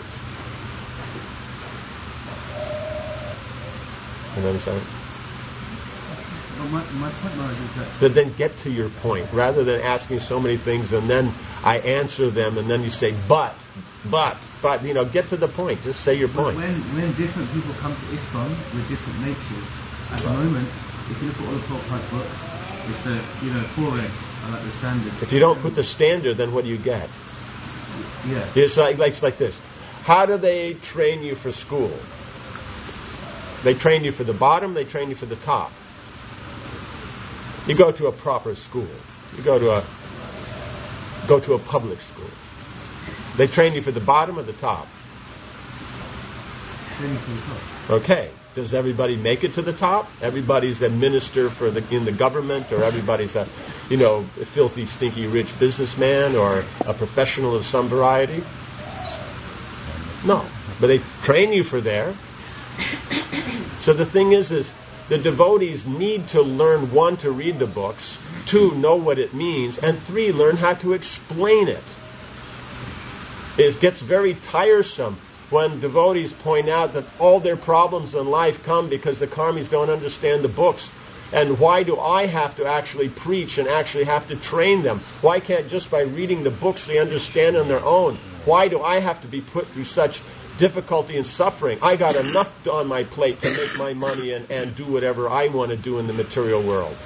S1: You understand?
S6: my point, Maharaj, is that...
S1: But then get to your point, rather than asking so many things and then I answer them and then you say, but, get to the point. Just say your point.
S6: When different people come to ISKCON with different natures, at the moment, if you look at all the Prabhupada books, it's the 4 regs are like the standard.
S1: If you don't put the standard, then what do you get?
S6: Yeah.
S1: It's like this. How do they train you for school? They train you for the bottom, they train you for the top. You go to a proper school. You go to a public school. They train you for the bottom or the top?
S6: Training for the top.
S1: Okay. Does everybody make it to the top? Everybody's a minister in the government, or everybody's a filthy, stinky, rich businessman, or a professional of some variety? No. But they train you for there. So the thing is the devotees need to learn, 1, to read the books, 2, know what it means, and 3, learn how to explain it. It gets very tiresome when devotees point out that all their problems in life come because the karmis don't understand the books. And why do I have to actually preach and actually have to train them? Why can't just by reading the books they understand on their own? Why do I have to be put through such difficulty and suffering? I got enough on my plate to make my money and do whatever I want to do in the material world.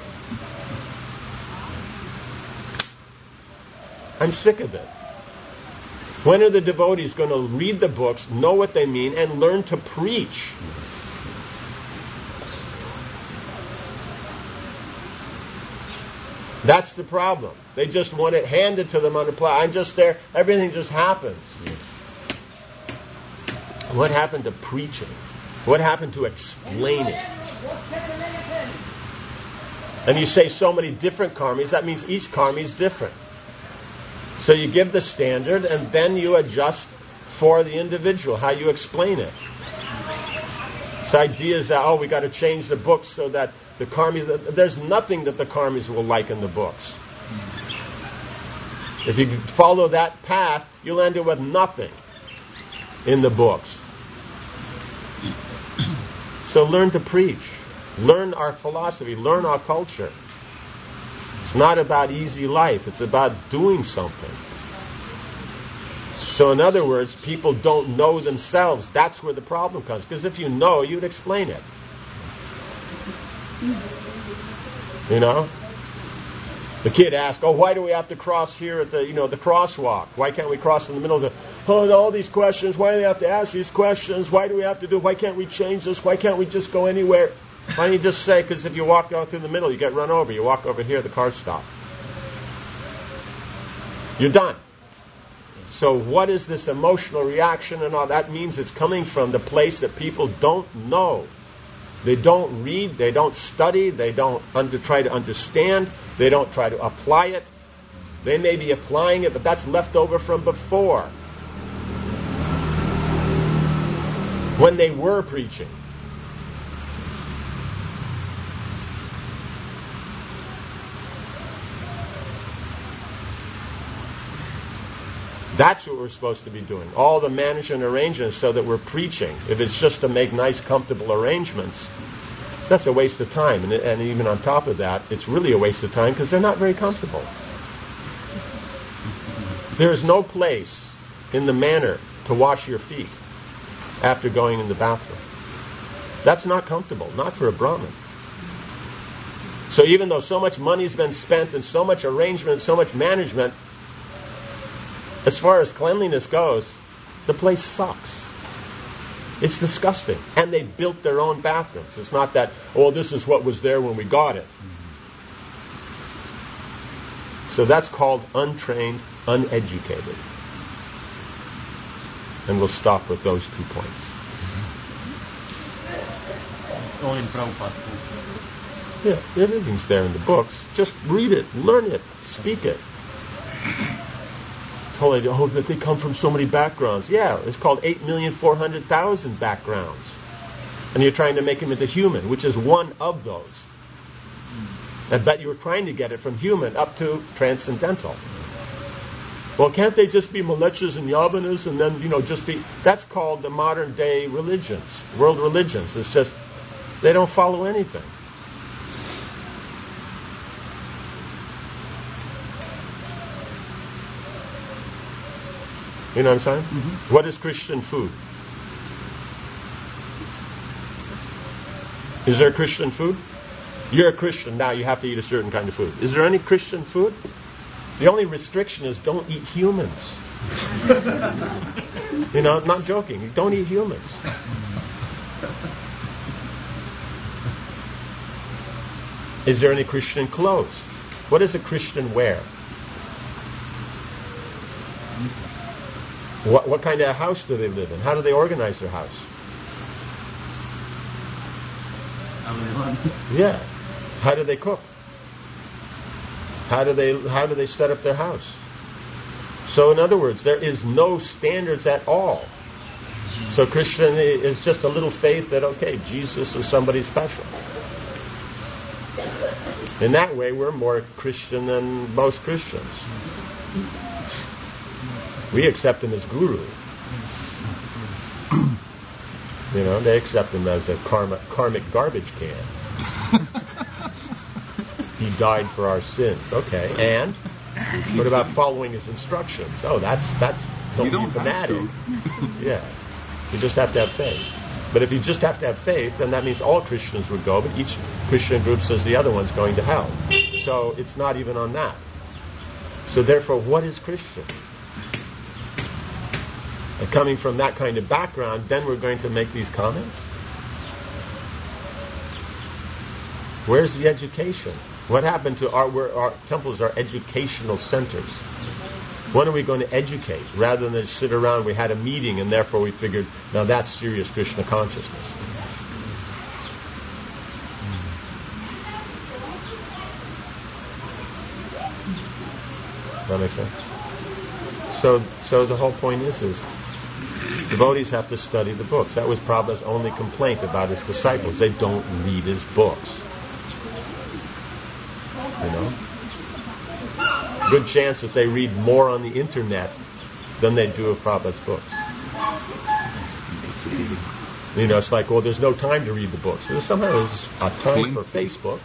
S1: I'm sick of it. When are the devotees going to read the books, know what they mean, and learn to preach? That's the problem. They just want it handed to them on a platter. I'm just there. Everything just happens. What happened to preaching? What happened to explaining? And you say so many different karmis, that means each karmi is different. So you give the standard and then you adjust for the individual, how you explain it. This idea is that, we got to change the books so that the karmis, there's nothing that the karmis will like in the books. If you follow that path, you'll end up with nothing in the books. So learn to preach. Learn our philosophy. Learn our culture. It's not about easy life. It's about doing something. So in other words, people don't know themselves. That's where the problem comes. Because if you know, you'd explain it. The kid asked, why do we have to cross here at the crosswalk? Why can't we cross in the middle of all these questions? Why do we have to ask these questions? Why do we have to why can't we change this? Why can't we just go anywhere? Why don't you just say, because if you walk out through the middle, you get run over. You walk over here, the cars stop. You're done. So what is this emotional reaction and all? That means it's coming from the place that people don't know. They don't read, they don't study, they don't try to understand, they don't try to apply it. They may be applying it, but that's left over from before, when they were preaching. That's what we're supposed to be doing. All the management arrangements so that we're preaching. If it's just to make nice, comfortable arrangements, that's a waste of time. And even on top of that, it's really a waste of time because they're not very comfortable. There is no place in the manor to wash your feet after going in the bathroom. That's not comfortable, not for a Brahmin. So even though so much money's been spent and so much arrangement, so much management, as far as cleanliness goes, the place sucks. It's disgusting. And they built their own bathrooms. It's not that, this is what was there when we got it. So that's called untrained, uneducated. And we'll stop with those 2 points.
S4: It's all in Prabhupada.
S1: Yeah, everything's there in the books. Just read it, learn it, speak it. But they come from so many backgrounds. Yeah, it's called 8,400,000 backgrounds. And you're trying to make them into human, which is one of those. And but you're trying to get it from human up to transcendental. Well, can't they just be Malechas and Yavanas and then, just be... That's called the modern day religions, world religions. It's just, they don't follow anything. You know what I'm saying? What is Christian food? Is there Christian food? You're a Christian now, you have to eat a certain kind of food. Is there any Christian food? The only restriction is don't eat humans. You know, I'm not joking. Don't eat humans. Is there any Christian clothes? What does a Christian wear? What kind of house do they live in? How do they organize their house? Yeah. How do they cook? How do they set up their house? So in other words, there is no standards at all. So Christian is just a little faith that, okay, Jesus is somebody special. In that way, we're more Christian than most Christians. We accept him as guru. You know, they accept him as a karmic garbage can. He died for our sins. Okay, and what about following his instructions? Oh, that's don't be fanatic. Yeah, you just have to have faith. But if you just have to have faith, then that means all Christians would go, but each Christian group says the other one's going to hell. So it's not even on that. So therefore, what is Christian? And coming from that kind of background, then we're going to make these comments? Where's the education? What happened to our temples are educational centers? When are we going to educate? Rather than just sit around, we had a meeting and therefore we figured, now that's serious Krishna consciousness. Does that make sense? So the whole point is devotees have to study the books. That was Prabhupada's only complaint about his disciples. They don't read his books. You know? Good chance that they read more on the internet than they do of Prabhupada's books. You know, it's like, well, there's no time to read the books. Well, somehow there's a time for Facebook.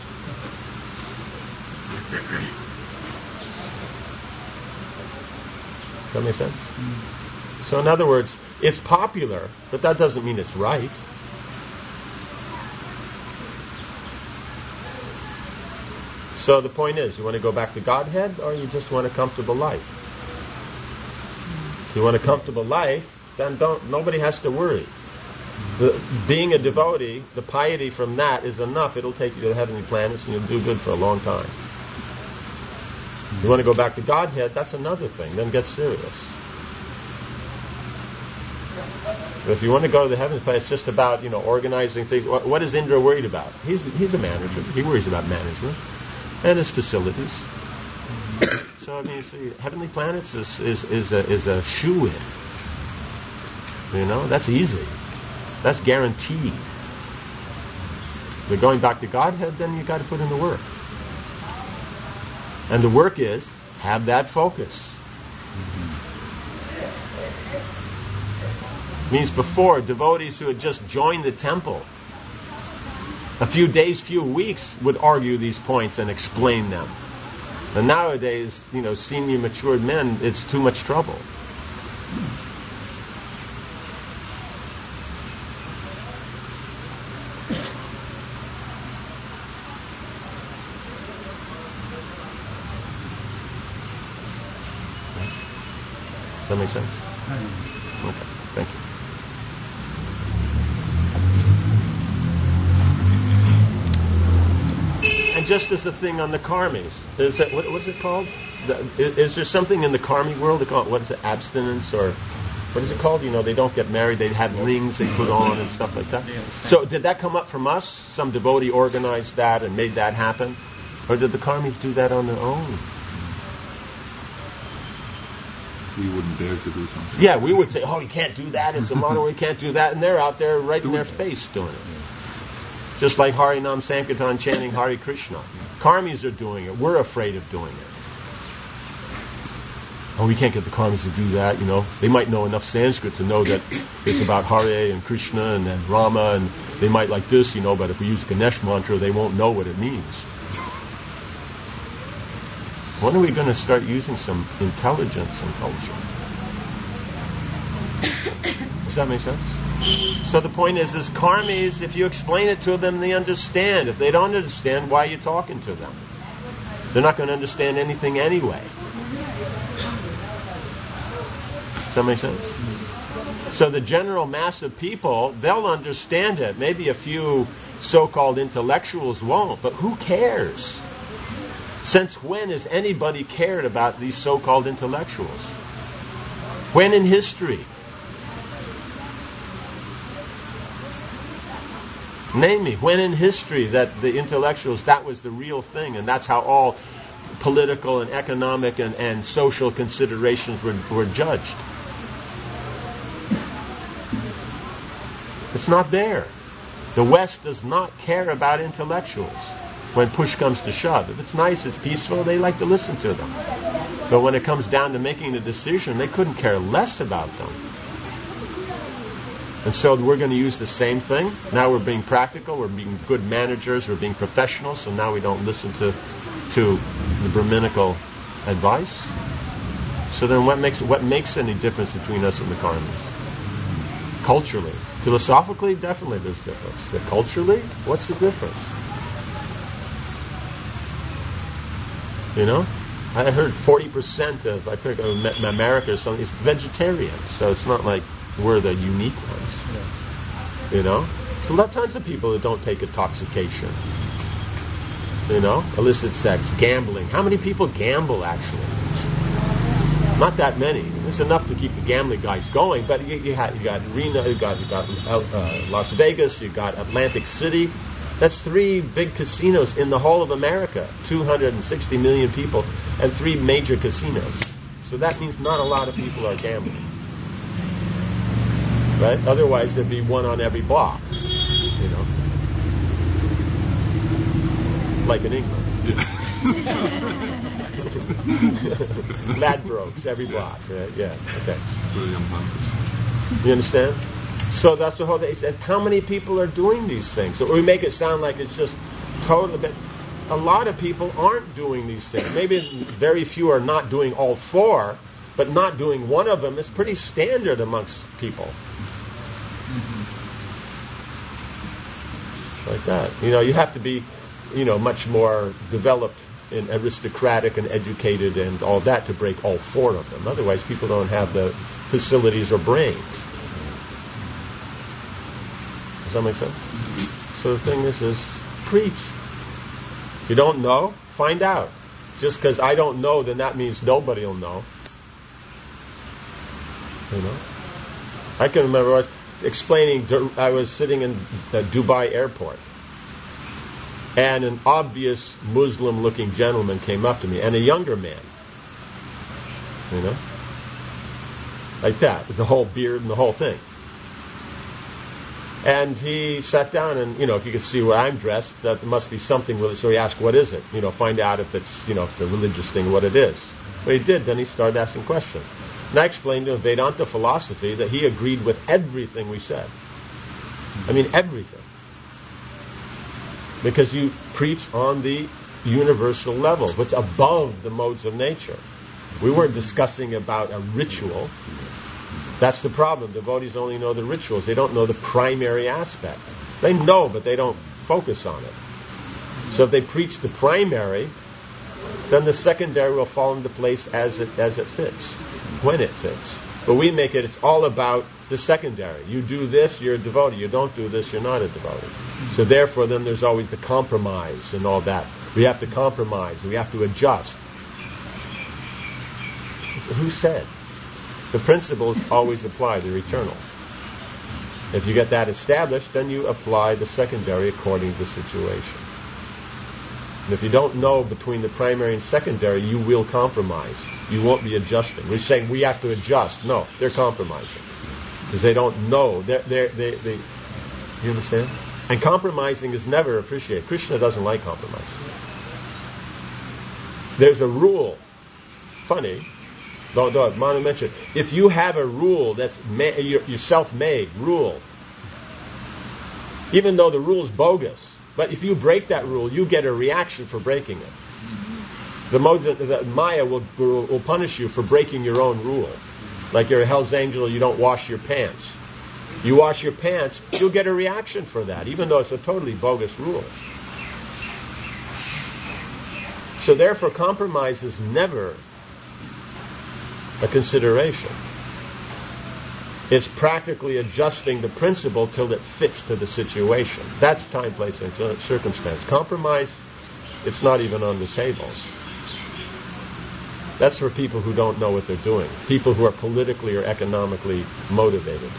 S1: Does that make sense? So in other words, it's popular, but that doesn't mean it's right. So the point is, you want to go back to Godhead, or you just want a comfortable life? If you want a comfortable life, then nobody has to worry. Being a devotee, the piety from that is enough. It'll take you to the heavenly planets and you'll do good for a long time. You want to go back to Godhead, that's another thing. Then get serious. But if you want to go to the heavenly planet, it's just about, organizing things. What is Indra worried about? He's a manager. He worries about management and his facilities. So I mean, see, heavenly planets is a shoo-in. That's easy. That's guaranteed. But going back to Godhead, then you got to put in the work. And the work is, have that focus. Means before, devotees who had just joined the temple, a few days, few weeks, would argue these points and explain them. And nowadays, senior matured men, it's too much trouble. Does that make sense? Okay, thank you. And just as the thing on the karmis, is that what's it called? Is there something in the karmi world? They call it, what is it, abstinence, or what is it called? They don't get married. They have rings they put on and stuff like that. So did that come up from us? Some devotee organized that and made that happen, or did the karmis do that on their own?
S5: We wouldn't dare to do something.
S1: Yeah, we would say, oh, you can't do that. It's a mono, you can't do that. And they're out there right in their face doing it. Just like Harinam Sankirtan chanting Hare Krishna. Karmis are doing it. We're afraid of doing it. Oh, we can't get the karmis to do that, They might know enough Sanskrit to know that it's about Hare and Krishna and then Rama, and they might like this, but if we use Ganesh mantra, they won't know what it means. When are we going to start using some intelligence and culture? Does that make sense? So the point is karmis, if you explain it to them, they understand. If they don't understand, why are you talking to them? They're not going to understand anything anyway. Does that make sense? So the general mass of people, they'll understand it. Maybe a few so-called intellectuals won't, but who cares? Since when has anybody cared about these so-called intellectuals? When in history? Name me, when in history that the intellectuals, that was the real thing, and that's how all political and economic and social considerations were judged. It's not there. The West does not care about intellectuals when push comes to shove. If it's nice, it's peaceful, they like to listen to them. But when it comes down to making a decision, they couldn't care less about them. And so we're going to use the same thing. Now we're being practical, we're being good managers, we're being professionals, so now we don't listen to the Brahminical advice. So then what makes any difference between us and the karmis? Culturally. Philosophically, definitely there's difference. But culturally, what's the difference? You know? I heard 40% of, I think, America or something is vegetarian. So it's not like we're the unique ones. Yes. You know? So there are tons of people that don't take intoxication. You know? Illicit sex, gambling. How many people gamble, actually? Not that many. It's enough to keep the gambling guys going, but you got Reno, you got Las Vegas, you got Atlantic City. That's 3 big casinos in the whole of America. 260 million people and 3 major casinos. So that means not a lot of people are gambling. Right? Otherwise there'd be one on every block. You know? Like in England. Ladbrokes, every block, right? Yeah, okay. You understand? So that's the whole thing. How many people are doing these things? So we make it sound like it's just totally, but a lot of people aren't doing these things. Maybe very few are not doing all 4, but not doing one of them is pretty standard amongst people. Like that. You know, you have to be, you know, much more developed and aristocratic and educated and all that to break all 4 of them. Otherwise, people don't have the facilities or brains. Does that make sense? So the thing is preach. If you don't know, find out. Just because I don't know, then that means nobody will know. You know? I can remember I was explaining, I was sitting in the Dubai airport, and an obvious Muslim-looking gentleman came up to me, and a younger man. You know? Like that, with the whole beard and the whole thing. And he sat down and, you know, if you could see where I'm dressed, that there must be something with it. So he asked, what is it? You know, find out if it's, you know, if it's a religious thing, what it is. But he did. Then he started asking questions. And I explained to him Vedanta philosophy that he agreed with everything we said. I mean, everything. Because you preach on the universal level, what's above the modes of nature. We weren't discussing about a ritual. That's the problem. Devotees only know the rituals. They don't know the primary aspect. They know, but they don't focus on it. So if they preach the primary, then the secondary will fall into place as it fits, when it fits. But we make it, it's all about the secondary. You do this, you're a devotee. You don't do this, you're not a devotee. So therefore, then there's always the compromise and all that. We have to compromise. We have to adjust. So who said? The principles always apply. They're eternal. If you get that established, then you apply the secondary according to the situation. And if you don't know between the primary and secondary, you will compromise. You won't be adjusting. We're saying we have to adjust. No, they're compromising. Because they don't know. You understand? And compromising is never appreciated. Krishna doesn't like compromise. There's a rule. Funny. Manu mentioned, if you have a rule that's your self-made rule, even though the rule is bogus, but if you break that rule, you get a reaction for breaking it. The Maya will punish you for breaking your own rule. Like you're a Hell's Angel, you don't wash your pants. You wash your pants, you'll get a reaction for that, even though it's a totally bogus rule. So therefore, compromise is never a consideration. It's practically adjusting the principle till it fits to the situation. That's time, place, and circumstance. Compromise, it's not even on the table. That's for people who don't know what they're doing. People who are politically or economically motivated.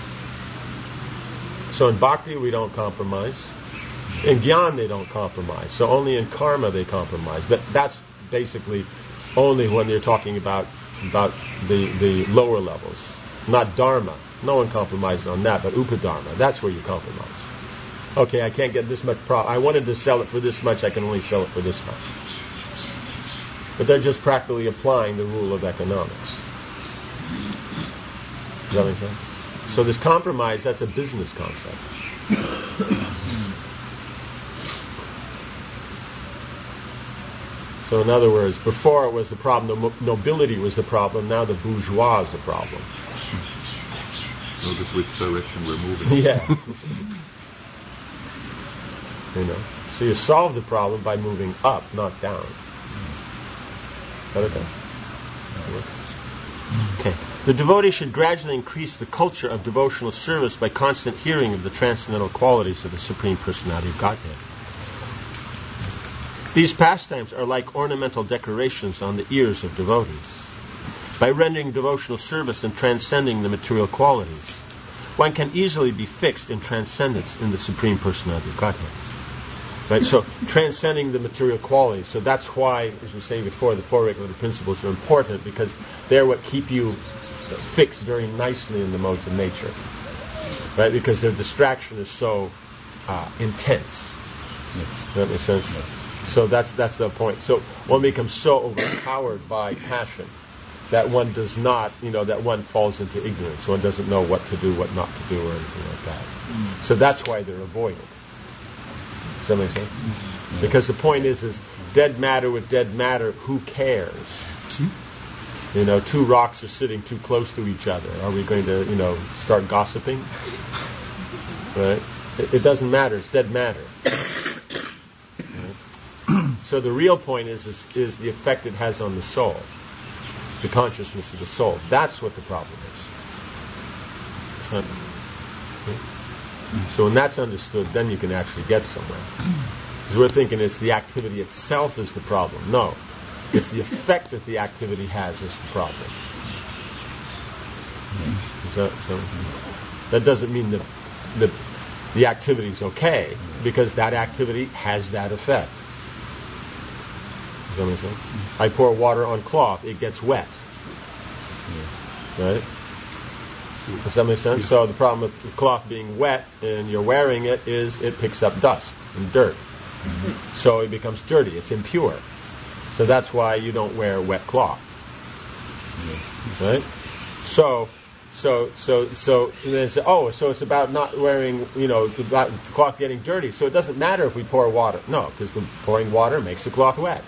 S1: So in Bhakti, we don't compromise. In Gyan, they don't compromise. So only in Karma, they compromise. But that's basically only when you're talking about the lower levels. Not Dharma. No one compromises on that, but Upadharma. That's where you compromise. Okay, I can't get this much profit. I wanted to sell it for this much, I can only sell it for this much. But they're just practically applying the rule of economics. Does that make sense? So this compromise, that's a business concept. So in other words, before it was the problem, the nobility was the problem, now the bourgeois is the problem.
S5: Notice which direction we're moving.
S1: Yeah. So you solve the problem by moving up, not down. Okay. Okay. The devotee should gradually increase the culture of devotional service by constant hearing of the transcendental qualities of the Supreme Personality of Godhead. These pastimes are like ornamental decorations on the ears of devotees. By rendering devotional service and transcending the material qualities, one can easily be fixed in transcendence in the Supreme Personality of Godhead. Right? So, transcending the material qualities. So that's why, as we were saying before, the four regulative principles are important, because they're what keep you fixed very nicely in the modes of nature. Right? Because their distraction is so intense.
S5: Yes.
S1: Does that make sense?
S5: Yes.
S1: So that's the point. So one becomes so overpowered by passion that one does not, that one falls into ignorance. One doesn't know what to do, what not to do, or anything like that. So that's why they're avoided. Does that make sense?
S5: Yes.
S1: Because the point is dead matter with dead matter, who cares? Two rocks are sitting too close to each other. Are we going to, start gossiping? Right? It doesn't matter. It's dead matter. So the real point is the effect it has on the soul, the consciousness of the soul. That's what the problem is. It's not, okay? So when that's understood, then you can actually get somewhere. Because we're thinking it's the activity itself is the problem. No, it's the effect that the activity has is the problem. That doesn't mean that the activity is okay, because that activity has that effect. Does that make sense? I pour water on cloth, it gets wet. Right? Does that make sense? So the problem with the cloth being wet and you're wearing it is it picks up dust and dirt. So it becomes dirty, it's impure. So that's why you don't wear wet cloth. Right? So then say, so it's about not wearing, about the cloth getting dirty. So it doesn't matter if we pour water. No, because the pouring water makes the cloth wet.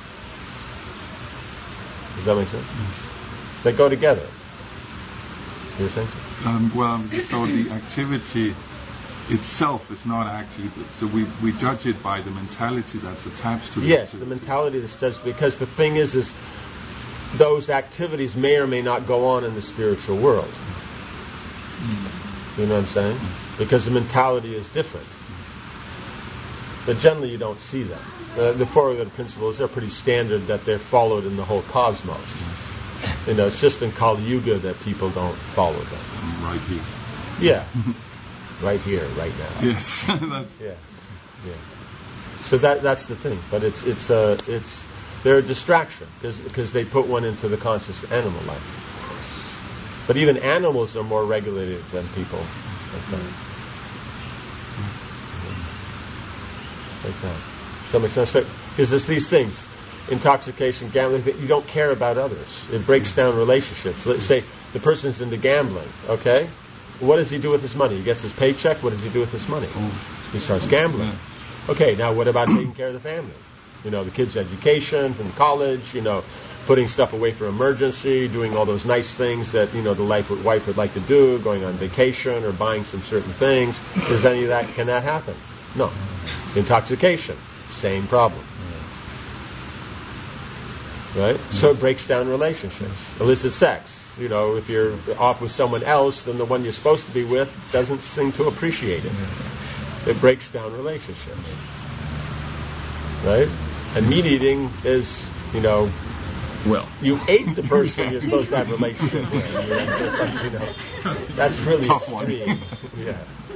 S1: Does that make sense?
S5: Yes.
S1: They go together. You saying?
S5: So the activity itself is not actually. So we judge it by the mentality that's attached to it.
S1: Yes, the mentality that's judged, because the thing is those activities may or may not go on in the spiritual world. You know what I'm saying? Because the mentality is different. But generally you don't see that. The four regulative principles are pretty standard, that they're followed in the whole cosmos. It's just in Kali Yuga that people don't follow them.
S5: Right here.
S1: Yeah. Right here, right now.
S5: Yes. That's
S1: yeah. So that's the thing. But they're a distraction, because they put one into the conscious animal life. But even animals are more regulated than people. Like that. Does that make sense? Because there's these things, intoxication, gambling, you don't care about others. It breaks down relationships. Let's say the person's into gambling, okay? What does he do with his money? He gets his paycheck, what does he do with his money? He starts gambling. Okay, now what about taking care of the family? The kids' education from college, putting stuff away for emergency, doing all those nice things that, the wife would like to do, going on vacation or buying some certain things. Can that happen? No. Intoxication, same problem. Right? So it breaks down relationships. Illicit sex. If you're off with someone else, then the one you're supposed to be with doesn't seem to appreciate it. It breaks down relationships. Right? And meat eating is, you ate the person you're supposed to have a relationship with. It's like, that's really extreme. Yeah.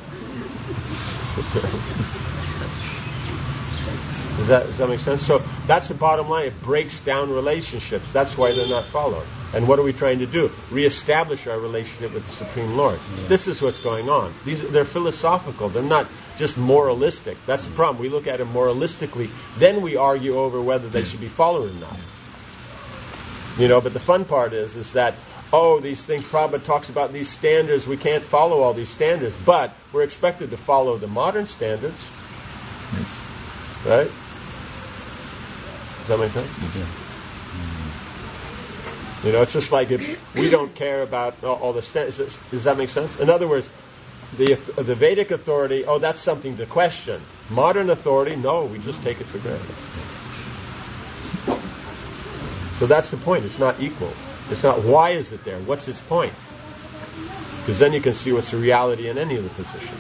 S1: Does that make sense? So that's the bottom line. It breaks down relationships. That's why they're not followed. And what are we trying to do? Reestablish our relationship with the Supreme Lord. Yeah. This is what's going on. They're philosophical. They're not just moralistic. That's the problem. We look at them moralistically. Then we argue over whether they should be followed or not. But the fun part is that, these things, Prabhupada talks about these standards. We can't follow all these standards. But we're expected to follow the modern standards.
S5: Yes.
S1: Right? Does that make sense?
S5: Yeah.
S1: It's just like if we don't care about all the standards. Does that make sense? In other words, the Vedic authority, that's something to question. Modern authority, no, we just take it for granted. So that's the point. It's not equal. It's not why is it there? What's its point? Because then you can see what's the reality in any of the positions.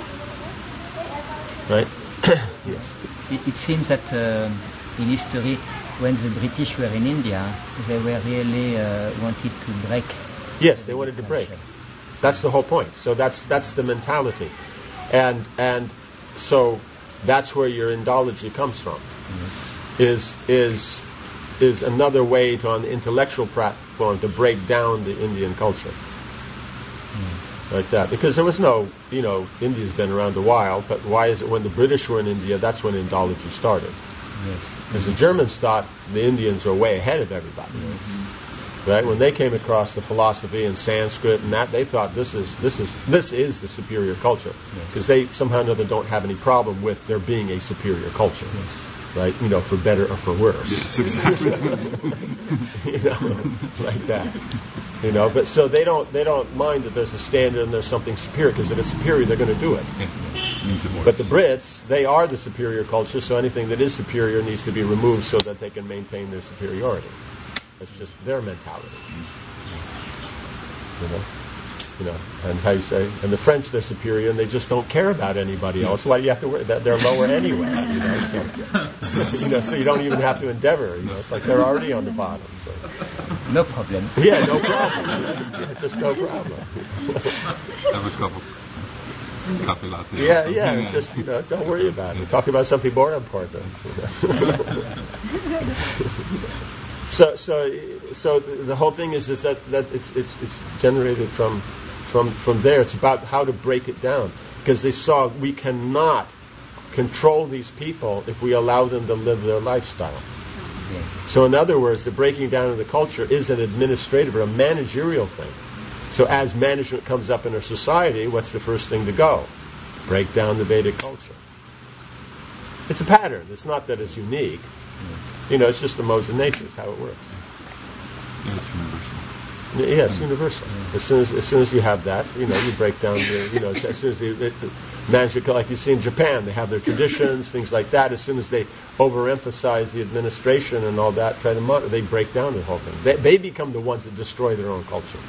S1: Right? Yes.
S7: It seems that in history, when the British were in India, they were really wanted to break.
S1: Yes, they wanted to break. That's the whole point. So that's the mentality, and so that's where your Indology comes from. Is another way to, on the intellectual platform, to break down the Indian culture. Like that. Because there was no, India's been around a while, but why is it when the British were in India, that's when Indology started?
S7: Yes.
S1: Because the Germans thought the Indians were way ahead of everybody.
S7: Yes.
S1: Right? When they came across the philosophy and Sanskrit and that, they thought this is the superior culture. Because they somehow or another don't have any problem with there being a superior culture.
S7: Yes.
S1: Right? For better or for worse.
S5: Yes, exactly.
S1: Like that. But so they don't mind that there's a standard and there's something superior, because if it's superior, they're going to do it. But the Brits, they are the superior culture, so anything that is superior needs to be removed so that they can maintain their superiority. That's just their mentality. And how you say, and the French, they're superior and they just don't care about anybody else. Why do you have to worry? They're lower anyway. So you don't even have to endeavor. It's like they're already on the bottom. So.
S7: No problem.
S1: Yeah, no problem. Just no problem.
S5: Have a couple. Coffee latte.
S1: Yeah. Just don't worry about it. Talk about something more important. So the whole thing is that it's generated from there. It's about how to break it down, because they saw we cannot control these people if we allow them to live their lifestyle.
S7: Yes.
S1: So in other words, the breaking down of the culture is an administrative or a managerial thing. So as management comes up in our society, what's the first thing to go? Break down the Vedic culture. It's a pattern. It's not that it's unique. It's just the modes of nature. It's how it works.
S5: Yeah, it's universal.
S1: Yeah, it's universal. As soon as you have that, you break down as soon as they manage it, like you see in Japan, they have their traditions, things like that. As soon as they overemphasize the administration and all that, they break down the whole thing. They become the ones that destroy their own culture.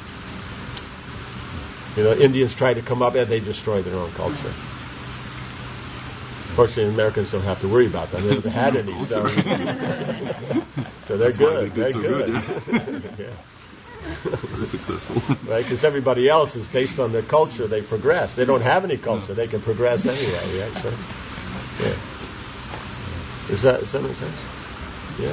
S1: Indians try to come up and they destroy their own culture. Fortunately, Americans don't have to worry about that. They haven't had any, so they're good. They're good. Yeah.
S5: Very successful.
S1: Right? Because everybody else is based on their culture. They progress. They don't have any culture. They can progress anyway. Right? So, yeah. Does that make sense? Yeah.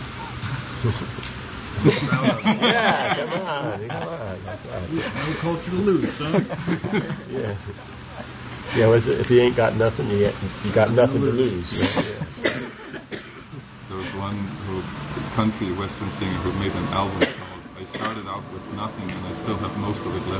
S1: Yeah. Come on.
S3: No culture to lose, huh?
S1: Yeah. Yeah, if you ain't got nothing, you got nothing to lose. Yeah.
S5: There was one country western singer who made an album called "I Started Out with Nothing and I Still Have Most of It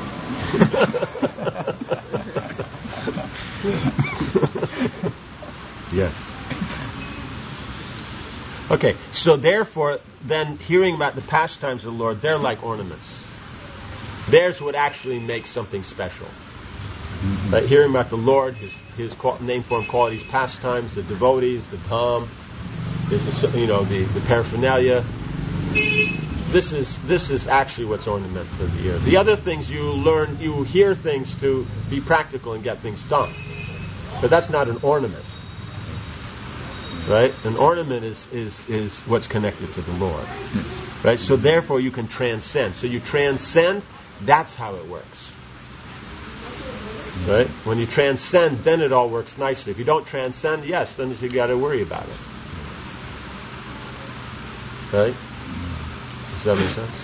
S5: Left."
S1: Yes. Okay, so therefore, then hearing about the pastimes of the Lord, they're like ornaments. There's what actually makes something special. Right? Hearing about the Lord, His name, form, qualities, pastimes, the devotees, the dham, the paraphernalia. This is actually what's ornamental to the ear. The other things you learn, you hear things to be practical and get things done, but that's not an ornament. Right? An ornament is what's connected to the Lord. Right? So therefore you can transcend. So you transcend, that's how it works. Right? When you transcend, then it all works nicely. If you don't transcend, yes, then you got to worry about it. Right? Does that make sense?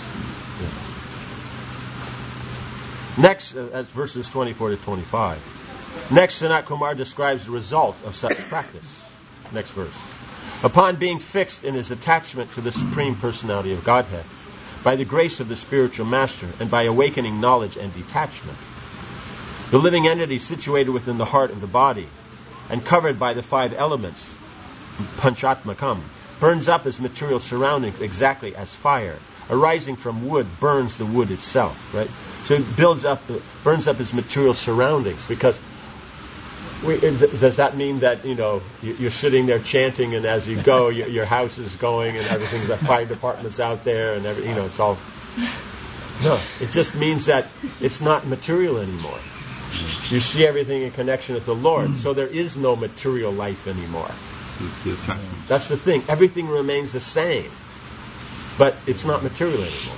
S1: Yeah. Next, that's verses 24 to 25. Next, Sanat Kumar describes the result of such practice. Next verse. Upon being fixed in his attachment to the Supreme Personality of Godhead, by the grace of the spiritual master, and by awakening knowledge and detachment, the living entity situated within the heart of the body, and covered by the 5 elements, Panchatmakam, burns up his material surroundings exactly as fire, arising from wood, burns the wood itself. Right? So it burns up his material surroundings, because does that mean that you're sitting there chanting, and as you go, your house is going, and everything? The fire department's out there, and it's all. No, it just means that it's not material anymore. You see everything in connection with the Lord, so there is no material life anymore.
S5: It's the attachment.
S1: That's the thing. Everything remains the same, but it's not material anymore.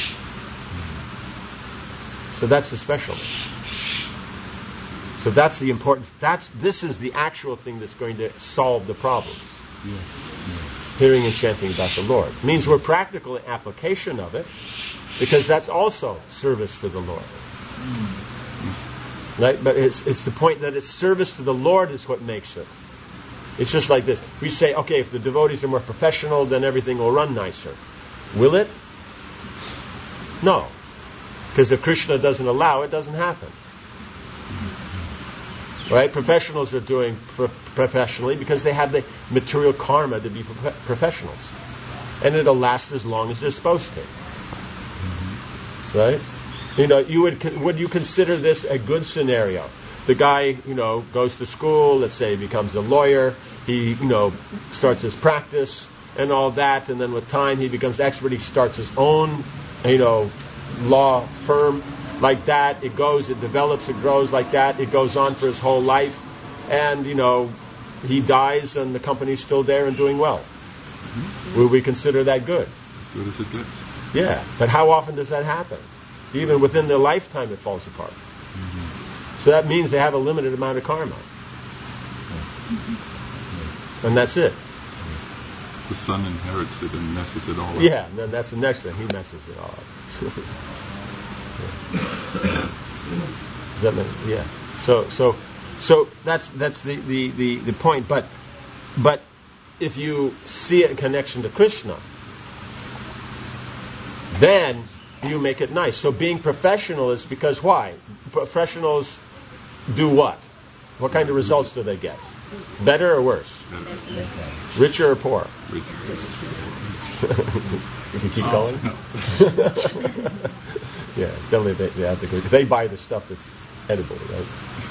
S1: So that's the specialness. So that's the importance. This is the actual thing that's going to solve the problems.
S7: Yes.
S1: Hearing and chanting about the Lord. It means we're practical in application of it, because that's also service to the Lord. Right? But it's the point that it's service to the Lord is what makes it. It's just like this. We say, okay, if the devotees are more professional, then everything will run nicer. Will it? No. Because if Krishna doesn't allow it, doesn't happen. Right? Professionals are doing professionally because they have the material karma to be professionals. And it'll last as long as they're supposed to. Right? Would you consider this a good scenario? The guy, goes to school, let's say he becomes a lawyer, he, starts his practice and all that, and then with time he becomes expert, he starts his own, law firm. Like that, it goes, it develops, it grows like that, it goes on for his whole life, and, he dies and the company's still there and doing well. Will we consider that good?
S5: As good as it gets.
S1: Yeah, but how often does that happen? Even within their lifetime it falls apart. So that means they have a limited amount of karma. And that's it.
S5: The son inherits it and messes it all up.
S1: Yeah, and then that's the next thing, he messes it all up. Does that mean? Yeah. So that's the point. But if you see it in connection to Krishna, then you make it nice. So being professional is because why? Professionals do what? What kind of results do they get? Better or worse?
S5: Better.
S1: Richer or poor?
S5: Richer.
S1: If you keep going? Yeah, definitely they have to go. They buy the stuff that's edible, right?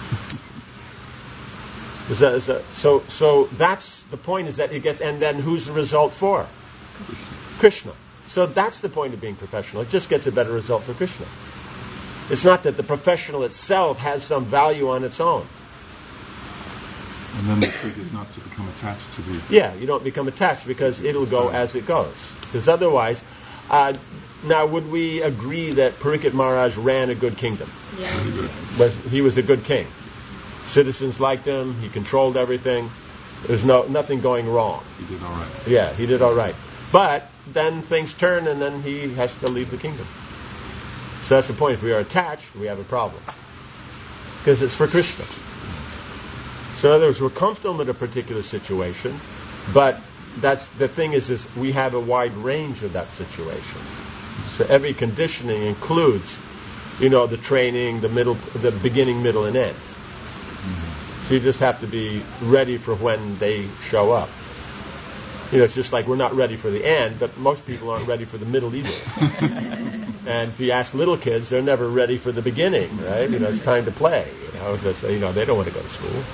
S1: So that's the point, is that it gets, and then who's the result for? Krishna. So that's the point of being professional. It just gets a better result for Krishna. It's not that the professional itself has some value on its own.
S5: And then the trick is not to become attached to the...
S1: Yeah, you don't become attached because it'll go as it goes. Because otherwise... now, would we agree that Parikshit Maharaj ran a good kingdom?
S2: Yeah.
S1: He was a good king. Citizens liked him. He controlled everything. There's nothing going wrong.
S5: He did all right.
S1: Yeah, he did all right. But then things turn, and then he has to leave the kingdom. So that's the point. If we are attached, we have a problem. Because it's for Krishna. So in other words, we're comfortable in a particular situation, but that's the thing is we have a wide range of that situation. So every conditioning includes, the training, the beginning, middle, and end. So you just have to be ready for when they show up. It's just like we're not ready for the end, but most people aren't ready for the middle either. And if you ask little kids, they're never ready for the beginning, right? It's time to play. Because, they don't want to go to school.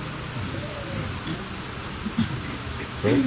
S1: Right?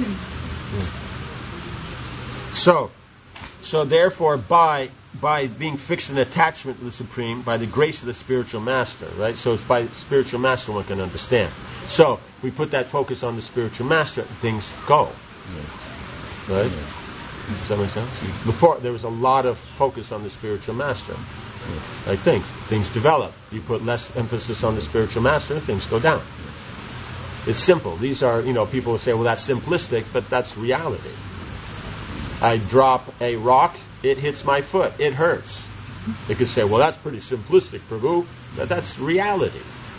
S1: So therefore, by being fixed in attachment to the Supreme, by the grace of the spiritual master, right? So it's by the spiritual master one can understand. So we put that focus on the spiritual master, things go.
S7: Yes.
S1: Right?
S7: Yes.
S1: Does that make sense? Before, there was a lot of focus on the spiritual master.
S7: Yes.
S1: Like things develop. You put less emphasis on the spiritual master, things go down. It's simple. These are, people will say, well, that's simplistic, but that's reality. I drop a rock, it hits my foot, it hurts. They could say, well, that's pretty simplistic, Prabhu, but that's reality.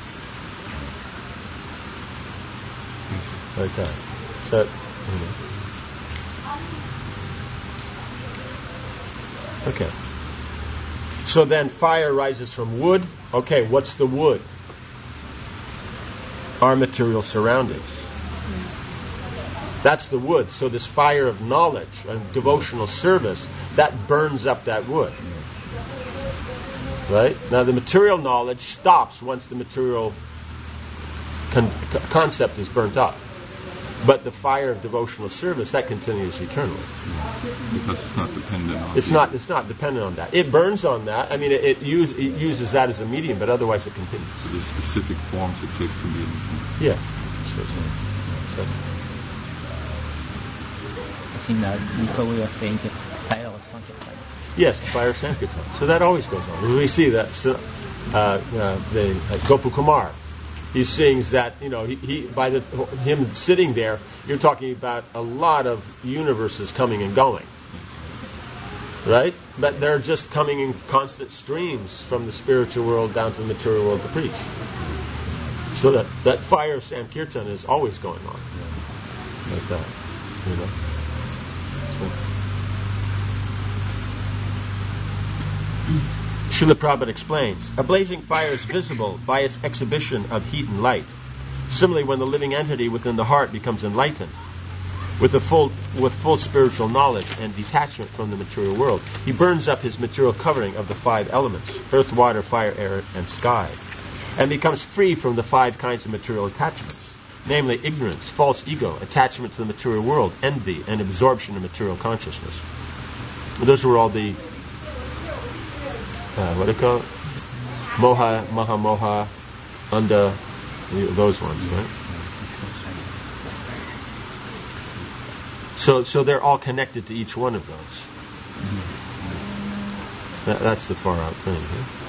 S1: Like that. So, Okay. So then fire rises from wood. Okay, what's the wood? Our material surroundings. That's the wood. So this fire of knowledge and devotional service, that burns up that wood. Right? Now the material knowledge stops once the material concept is burnt up. But the fire of devotional service, that continues eternally.
S5: Because it's not dependent on
S1: It's not dependent on that. It burns on that. I mean, it uses that as a medium, but otherwise it continues.
S5: So the specific forms it takes can be anything.
S1: Yeah. So.
S7: I think that before we were saying the fire of Sankirtan.
S1: Yes, the fire of Sankirtan. So that always goes on. We see that Gopu Kumar. He sings that, him sitting there, you're talking about a lot of universes coming and going. Right? But they're just coming in constant streams from the spiritual world down to the material world to preach. So that fire of Sankirtan is always going on. Like that. So. Srila Prabhupada explains, a blazing fire is visible by its exhibition of heat and light. Similarly, when the living entity within the heart becomes enlightened, with full spiritual knowledge and detachment from the material world, he burns up his material covering of the 5 elements, earth, water, fire, air, and sky, and becomes free from the 5 kinds of material attachments, namely ignorance, false ego, attachment to the material world, envy, and absorption of material consciousness. Those were all the what do you call it? Moha, Mahamoha, Anda, those ones, right? So they're all connected to each one of those. That's the far out thing.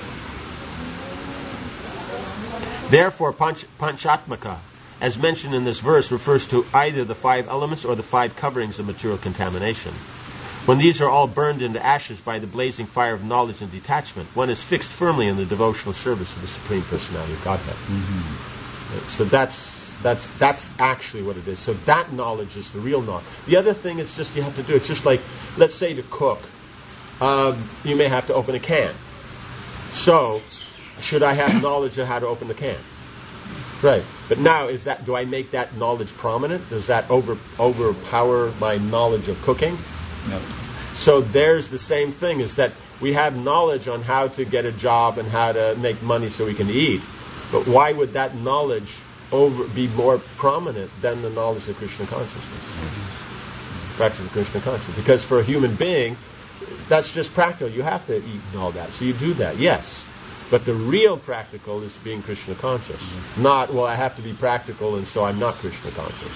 S1: Huh? Therefore, Panchatmaka, as mentioned in this verse, refers to either the 5 elements or the 5 coverings of material contamination. When these are all burned into ashes by the blazing fire of knowledge and detachment, one is fixed firmly in the devotional service of the Supreme Personality of Godhead. Mm-hmm. So that's actually what it is. So that knowledge is the real knowledge. The other thing is just you have to do. It's just like, let's say to cook, you may have to open a can. So, should I have knowledge of how to open the can? Right. But now, do I make that knowledge prominent? Does that overpower my knowledge of cooking?
S7: No.
S1: So there's the same thing, is that we have knowledge on how to get a job and how to make money so we can eat. But why would that knowledge be more prominent than the knowledge of Krishna consciousness? Practice of Krishna consciousness. Because for a human being, that's just practical. You have to eat and all that. So you do that, yes. But the real practical is being Krishna conscious. Not, well, I have to be practical and so I'm not Krishna conscious.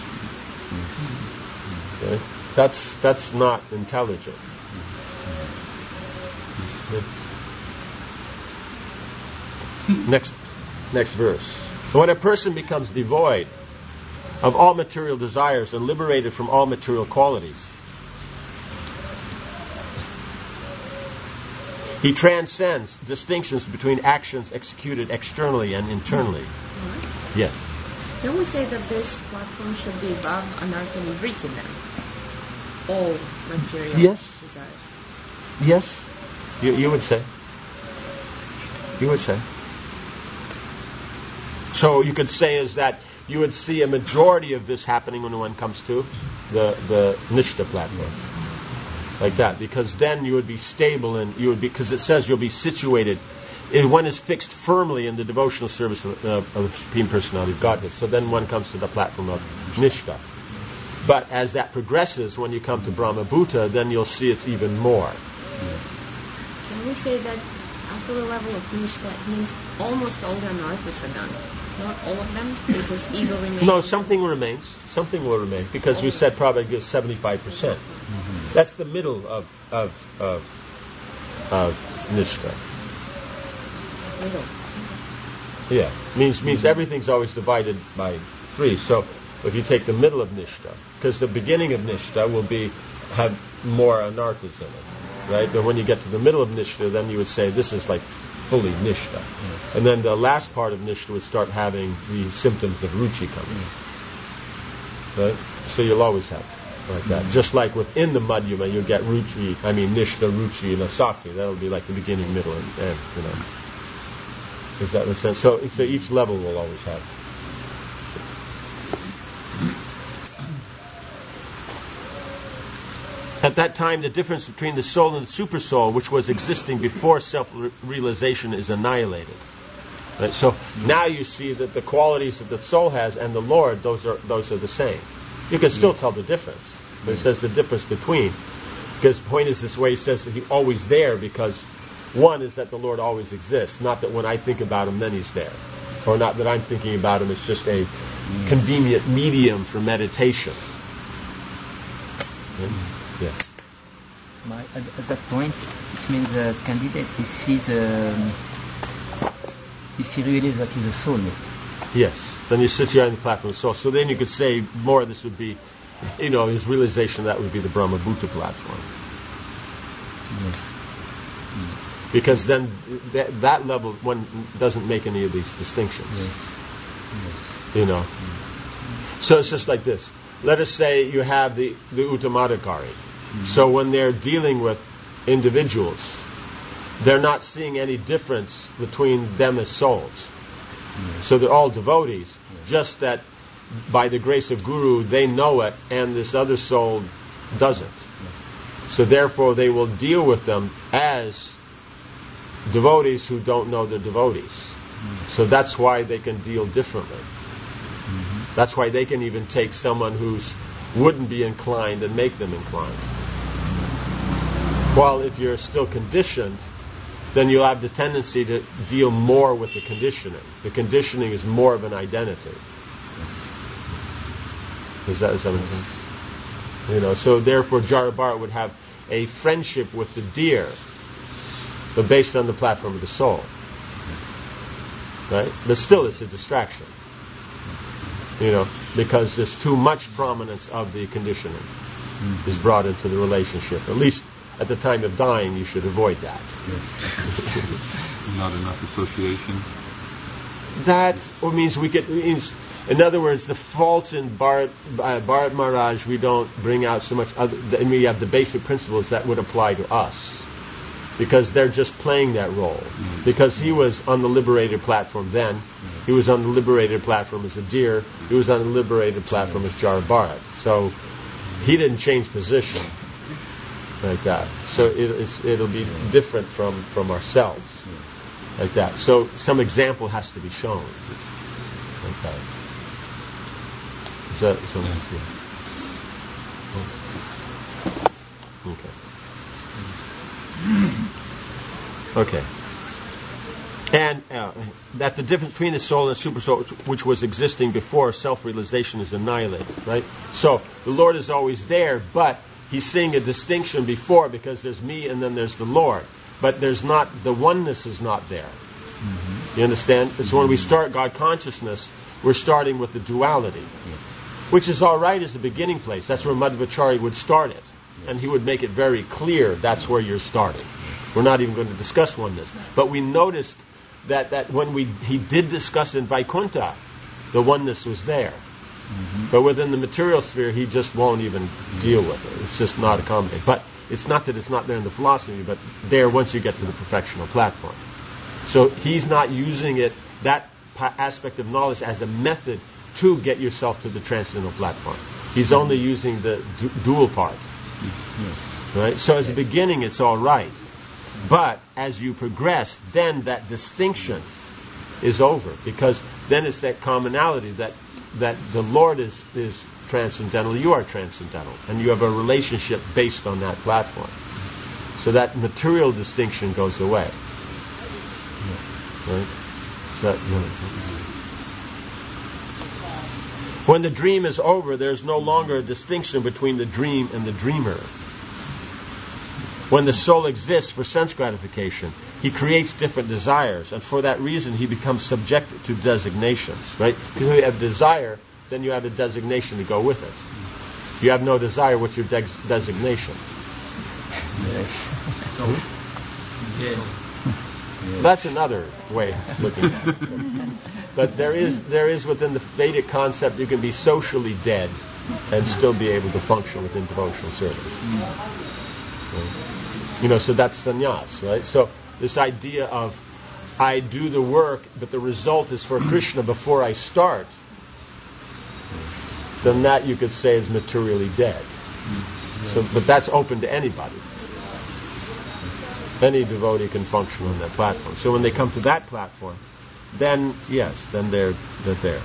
S1: Okay? That's not intelligent. Next verse. When a person becomes devoid of all material desires and liberated from all material qualities, he transcends distinctions between actions executed externally and internally. Yes.
S2: Then we say that this platform should be above anartha nivriti then. All material desires.
S1: Yes. You would say. You would say. So you could say is that you would see a majority of this happening when one comes to the Nishta platform. Like that, because then you would be stable and you would be, because it says you'll be situated. One is fixed firmly in the devotional service of the Supreme Personality of Godhead. So then one comes to the platform of Nishta. But as that progresses, when you come to Brahma Bhuta, then you'll see it's even more.
S2: Can we say that after the level of Nishta, it means almost all the anarthas are done? Not all of them, because ego remains?
S1: No, something remains. Something will remain, because we said Prabhupada gives 75%. That's the middle of Nishta.
S2: Middle.
S1: Yeah, means everything's always divided by 3. So if you take the middle of Nishta, because the beginning of Nishta will have more anarthas in it, right? But when you get to the middle of Nishta, then you would say this is like fully Nishta. Yes. And then the last part of Nishta would start having the symptoms of Ruchi coming. Right? So you'll always have like that. Just like within the Madhyama, you'll get Ruchi, Nishta, Ruchi, and Asakti. That'll be like the beginning, middle, and end, you know. Does that make sense? So each level will always have. At that time, the difference between the soul and the supersoul, which was existing before self-realization, is annihilated. Right? So now you see that the qualities that the soul has and the Lord, those are the same. You can still tell the difference, but it says the difference between. Because the point is this way, he says that he's always there, because one is that the Lord always exists, not that when I think about him, then he's there. Or not that I'm thinking about him, it's just a convenient medium for meditation. Yeah.
S7: At that point, this means the candidate he sees really that he's a soul.
S1: Yes. Then you sit here on the platform of soul. So then you could say more. This would be, his realization that would be the Brahma Bhuta platform.
S7: Yes.
S1: Because then that level one doesn't make any of these distinctions.
S7: Yes.
S1: So it's just like this. Let us say you have the Uttamadhikari. So when they're dealing with individuals, they're not seeing any difference between them as souls. So they're all devotees, just that by the grace of Guru they know it and this other soul doesn't. So therefore they will deal with them as devotees who don't know they're devotees. So that's why they can deal differently. That's why they can even take someone who's wouldn't be inclined and make them inclined. While if you're still conditioned, then you'll have the tendency to deal more with the conditioning. The conditioning is more of an identity. Does that make sense? So therefore Jarabhara would have a friendship with the deer, but based on the platform of the soul. Right? But still it's a distraction. Because there's too much prominence of the conditioning is brought into the relationship. At least at the time of dying, you should avoid that.
S5: Not enough association.
S1: That means in other words, the faults in Bharat Maharaj, we don't bring out so much and we have the basic principles that would apply to us. Because they're just playing that role. Because he was on the liberated platform then. He was on the liberated platform as a deer. He was on the liberated platform as Jarabhara. So he didn't change position like that. So it'll be different from ourselves like that. So some example has to be shown like that. Is that something? Yeah. Okay. And that the difference between the soul and the supersoul, which was existing before self-realization, is annihilated, right? So the Lord is always there, but he's seeing a distinction before, because there's me and then there's the Lord. But there's not, the oneness is not there. You understand? So when we start God consciousness, we're starting with the duality, which is all right as a beginning place. That's where Madhvacharya would start it. And he would make it very clear that's where you're starting. We're not even going to discuss oneness. But we noticed that when he did discuss in Vaikuntha, the oneness was there. But within the material sphere, he just won't even deal with it. It's just not accommodating. But it's not that it's not there in the philosophy, but there once you get to the perfectional platform. So he's not using it, that aspect of knowledge, as a method to get yourself to the transcendental platform. He's only using the dual part. Right? So as a beginning, it's all right. But as you progress, then that distinction is over, because then it's that commonality that the Lord is transcendental, you are transcendental, and you have a relationship based on that platform. So that material distinction goes away. Right? So when the dream is over, there's no longer a distinction between the dream and the dreamer. When the soul exists for sense gratification, he creates different desires, and for that reason he becomes subjected to designations, right? Because if you have desire, then you have a designation to go with it. If you have no desire, what's your designation?
S7: Yes.
S1: That's another way of looking at it. But there is within the Vedic concept, you can be socially dead and still be able to function within devotional service. So that's sannyas, right? So this idea of I do the work, but the result is for Krishna before I start, then that you could say is materially dead. So, but that's open to anybody. Any devotee can function on that platform. So when they come to that platform, then yes, then they're there.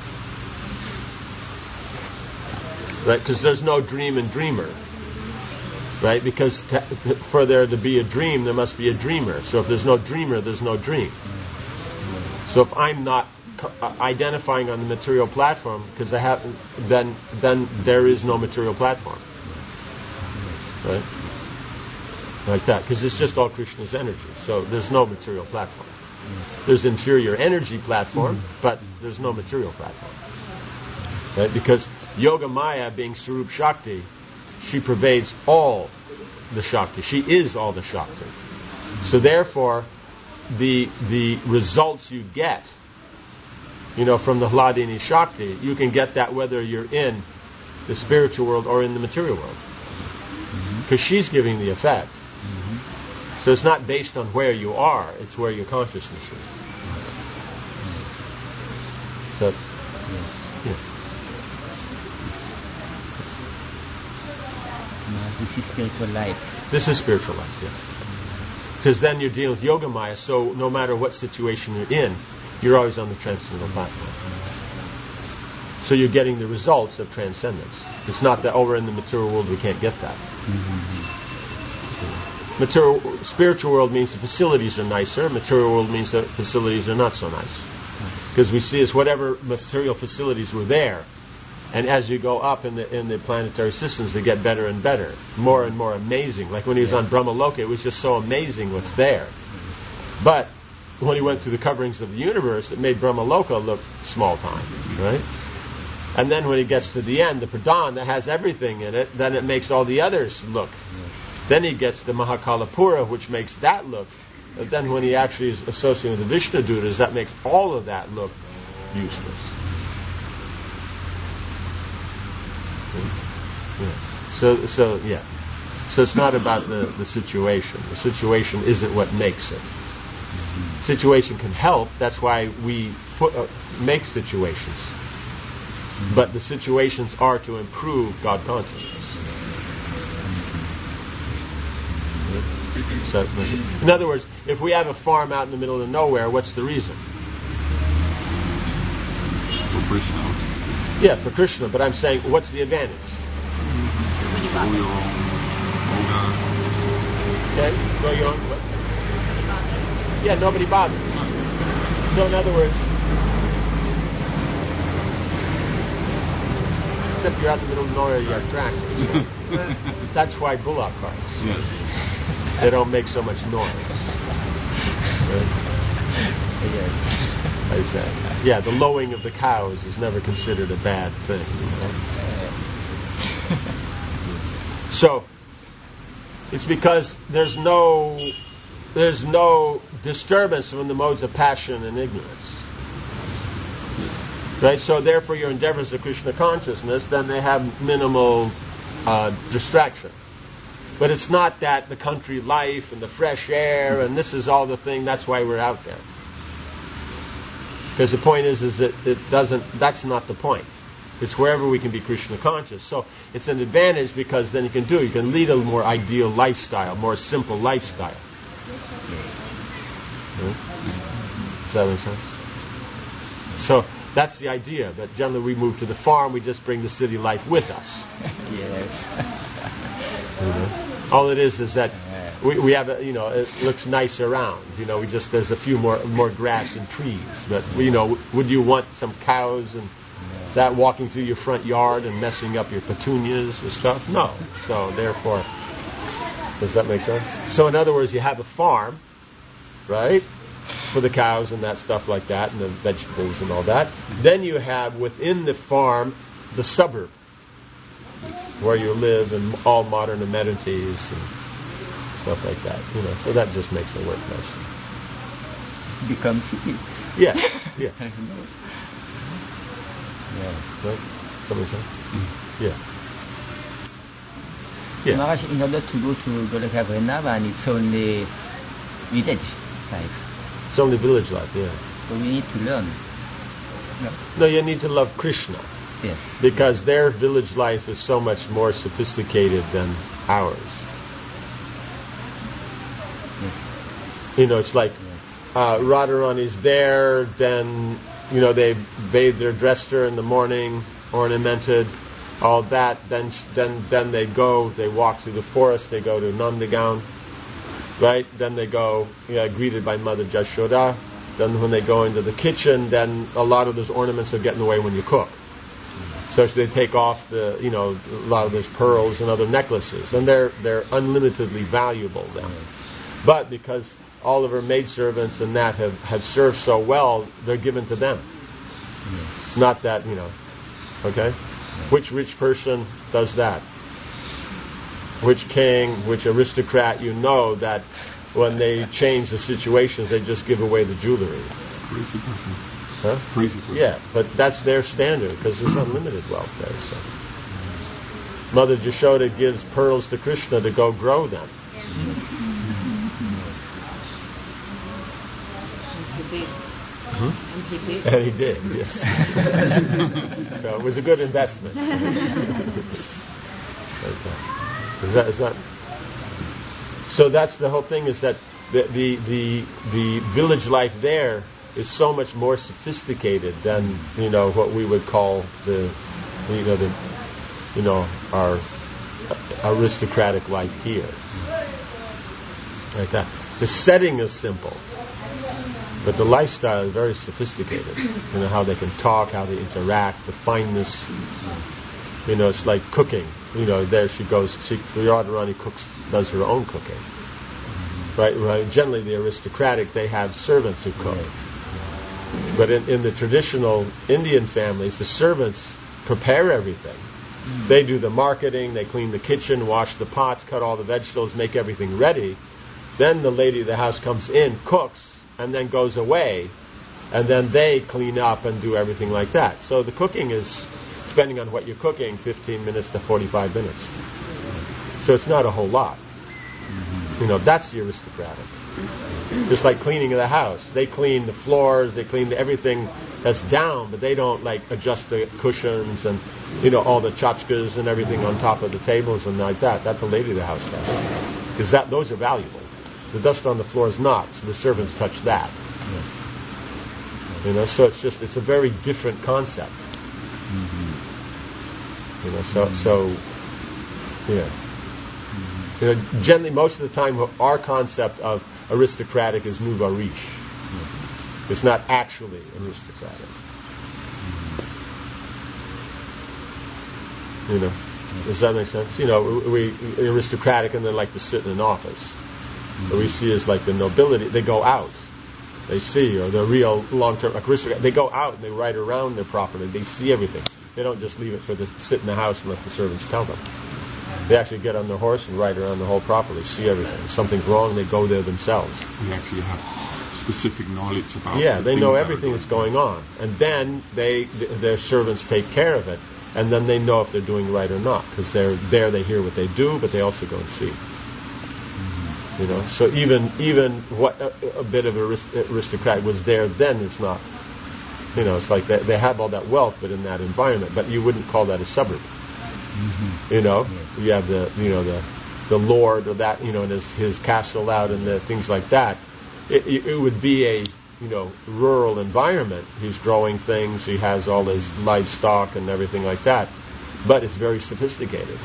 S1: Right? Because there's no dream and dreamer. Right? Because for there to be a dream, there must be a dreamer. So if there's no dreamer, there's no dream. So if I'm not identifying on the material platform, because then there is no material platform. Right? Like that. Because it's just all Krishna's energy. So there's no material platform. There's inferior energy platform, but there's no material platform. Right? Because Yoga Maya, being Sarup Shakti, she pervades all the Shakti. She is all the Shakti. So therefore, the results you get, from the Hladini Shakti, you can get that whether you're in the spiritual world or in the material world. Because she's giving the effect. So it's not based on where you are, it's where your consciousness is. So, yeah.
S7: This is spiritual life.
S1: This is spiritual life, yeah. Because then you're dealing with Yoga Maya, so no matter what situation you're in, you're always on the transcendental platform. So you're getting the results of transcendence. It's not that, we're in the material world, we can't get that. Spiritual world means the facilities are nicer. Material world means the facilities are not so nice. Because we see as whatever material facilities were there, and as you go up in the planetary systems, they get better and better, more and more amazing. Like when he was on Brahmaloka, it was just so amazing what's there. But when he went through the coverings of the universe, it made Brahmaloka look small time, right? And then when he gets to the end, the Pradhan that has everything in it, then it makes all the others look. Then he gets to Mahakalapura, which makes that look. But then when he actually is associated with the Vishnu Dutas, that makes all of that look useless. Yeah. So it's not about the situation. The situation isn't what makes it. Situation can help. That's why we make situations. But the situations are to improve God consciousness. So, in other words, if we have a farm out in the middle of nowhere, what's the reason?
S5: For Krishna.
S1: Yeah, for Krishna. But I'm saying, what's the advantage? Okay, go your own. What? Yeah, nobody bothers. So in other words, except you're out in the middle of nowhere, you have tractors. That's why bullock carts.
S5: Yes.
S1: They don't make so much noise. Right?
S7: Yes.
S1: I say. Yeah, the lowing of the cows is never considered a bad thing. So, it's because there's no disturbance from the modes of passion and ignorance. Right? So therefore your endeavors of Krishna consciousness, then they have minimal distraction. But it's not that the country life and the fresh air and this is all the thing, that's why we're out there. Because the point is that it doesn't, that's not the point. It's wherever we can be Krishna conscious. So it's an advantage because then you can lead a more ideal lifestyle, more simple lifestyle. Does that make sense? So that's the idea. But generally we move to the farm, we just bring the city life with us.
S7: Yes.
S1: All it is that we have it looks nice around. There's a few more grass and trees. But would you want some cows and that walking through your front yard and messing up your petunias and stuff? No. So therefore, does that make sense? So in other words, you have a farm, right, for the cows and that stuff like that, and the vegetables and all that. Then you have within the farm the suburb, where you live and all modern amenities and stuff like that. So that just makes it work nice.
S7: It becomes city.
S1: Yeah. Yeah.
S7: Yeah.
S1: Right? Somebody say? Yeah. Yeah.
S7: Maharaj, in order to go to Goloka Vrindavan, it's only village life.
S1: It's only village life, yeah.
S7: So we need to learn.
S1: No, you need to love Krishna.
S7: Yes.
S1: Because their village life is so much more sophisticated than ours.
S7: Yes.
S1: It's like Radharani's there, then they bathe, they're dressed her in the morning, ornamented, all that. Then they walk through the forest. They go to Nandagown, right? Then they go greeted by Mother Jashoda. Then when they go into the kitchen, then a lot of those ornaments are getting away when you cook. So they take off a lot of those pearls and other necklaces, and they're unlimitedly valuable then. But because all of her maidservants and that have served so well, they're given to them.
S7: Yes.
S1: It's not that, okay? Which rich person does that? Which king, which aristocrat, that when they change the situations, they just give away the jewelry.
S5: Crazy person.
S1: Huh?
S5: Crazy person.
S1: Yeah, but that's their standard because there's unlimited wealth there. So. Mother Jashoda gives pearls to Krishna to go grow them. And he did, yes. So it was a good investment. Is that? So that's the whole thing. Is that the village life there is so much more sophisticated than what we would call our aristocratic life here. Like that. The setting is simple. But the lifestyle is very sophisticated. How they can talk, how they interact, the fineness. It's like cooking. There she goes. Radharani does her own cooking. Right. Generally, the aristocratic, they have servants who cook. But in the traditional Indian families, the servants prepare everything. They do the marketing. They clean the kitchen, wash the pots, cut all the vegetables, make everything ready. Then the lady of the house comes in, cooks, and then goes away, and then they clean up and do everything like that. So the cooking is, depending on what you're cooking, 15 minutes to 45 minutes. So it's not a whole lot. That's the aristocratic. Just like cleaning of the house. They clean the floors, they clean everything that's down, but they don't adjust the cushions and all the tchotchkes and everything on top of the tables and like that. That the lady of the house does. Because those are valuable. The dust on the floor is not, so the servants touch that.
S7: Yes.
S1: So it's a very different concept. Generally, most of the time, our concept of aristocratic is nouveau riche.
S7: Yes.
S1: It's not actually aristocratic. Does that make sense? We aristocratic and then like to sit in an office. What we see is like the nobility. They go out. They see, or the real long-term aristocrat. They go out and they ride around their property. They see everything. They don't just leave it sit in the house and let the servants tell them. They actually get on their horse and ride around the whole property, see everything. If something's wrong, they go there themselves.
S5: They actually have specific knowledge about.
S1: Yeah, they know everything that's going on, and then their servants take care of it, and then they know if they're doing right or not because they're there. They hear what they do, but they also go and see. So even what a bit of aristocrat was there then is not it's like they have all that wealth, but in that environment. But you wouldn't call that a suburb. You have the lord, or that, and his castle out, and the things like that. It would be a rural environment. He's growing things. He has all his livestock and everything like that. But it's very sophisticated.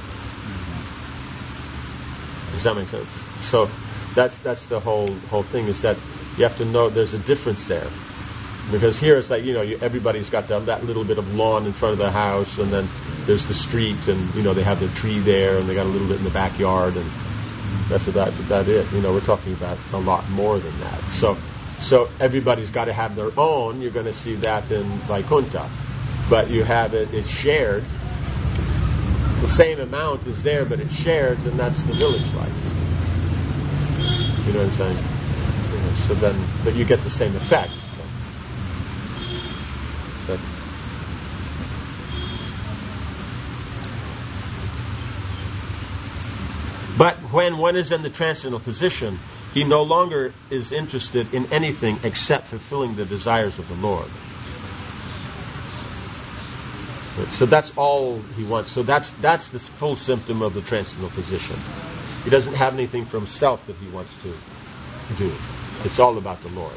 S1: Does that make sense? So that's the whole thing, is that you have to know there's a difference there. Because here it's like, everybody's got that little bit of lawn in front of their house, and then there's the street, and, they have their tree there, and they got a little bit in the backyard, and that's about it. We're talking about a lot more than that. So everybody's got to have their own. You're going to see that in Vaikuntha. But you have it's shared. The same amount is there, but it's shared, and that's the village life. You know what I'm saying? So then, but you get the same effect. So. But when one is in the transcendental position, he no longer is interested in anything except fulfilling the desires of the Lord. So that's all he wants. So that's the full symptom of the transcendental position. He doesn't have anything for himself that he wants to do. It's all about the Lord.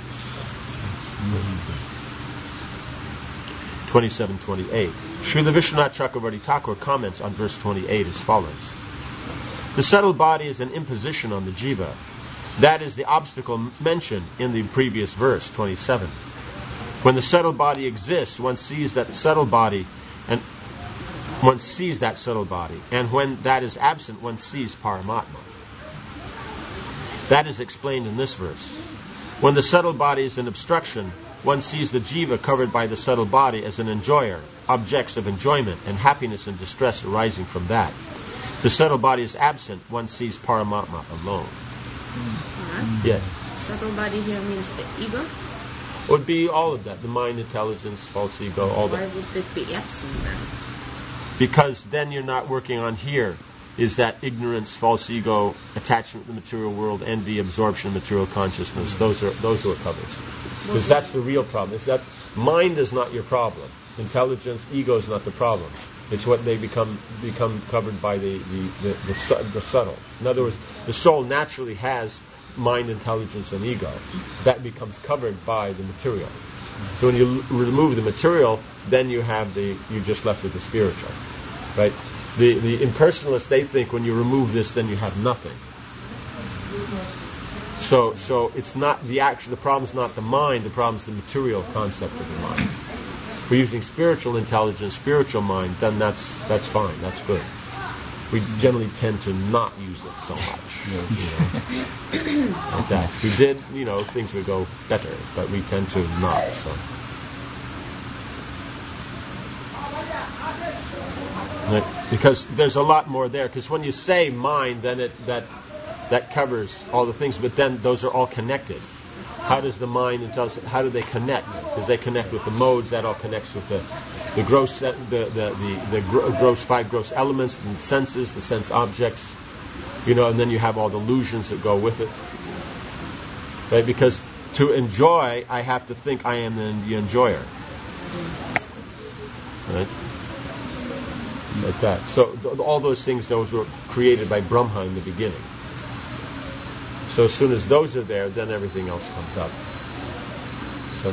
S1: 27-28. Srila Vishwanath Chakravarti Thakur comments on verse 28 as follows. The subtle body is an imposition on the jiva. That is the obstacle mentioned in the previous verse, 27. When the subtle body exists, one sees that subtle body, and when that is absent, one sees Paramatma. That is explained in this verse. When the subtle body is an obstruction, one sees the jiva covered by the subtle body as an enjoyer, objects of enjoyment, and happiness and distress arising from that. The subtle body is absent, one sees Paramatma alone. Yes?
S2: Subtle body here means the ego?
S1: Would be all of that, the mind, intelligence, false ego, all that.
S2: Why would it be absent then?
S1: Because then you're not working on here. Is that ignorance, false ego, attachment to the material world, envy, absorption of material consciousness. Those are what covers. Because that's the real problem. Is that mind is not your problem. Intelligence, ego is not the problem. It's what they become covered by the subtle. In other words, the soul naturally has mind, intelligence, and ego. That becomes covered by the material. So when you remove the material, then you're just left with the spiritual, right? The impersonalists, they think when you remove this, then you have nothing. So it's not the problem's not the mind. The problem's the material concept of the mind. If we're using spiritual intelligence, spiritual mind, then that's fine. That's good. We generally tend to not use it so much. Like that. If we did, things would go better, but we tend to not. So. Right? Because there's a lot more there. Because when you say mind, then that covers all the things, but then those are all connected. How does the mind and how do they connect? Because they connect with the modes. That all connects with the gross, gross 5 gross elements, and the senses, the sense objects, and then you have all the illusions that go with it. Right? Because to enjoy, I have to think I am the enjoyer. Right? Like that. So all those things, those were created by Brahma in the beginning. So as soon as those are there, then everything else comes up. So,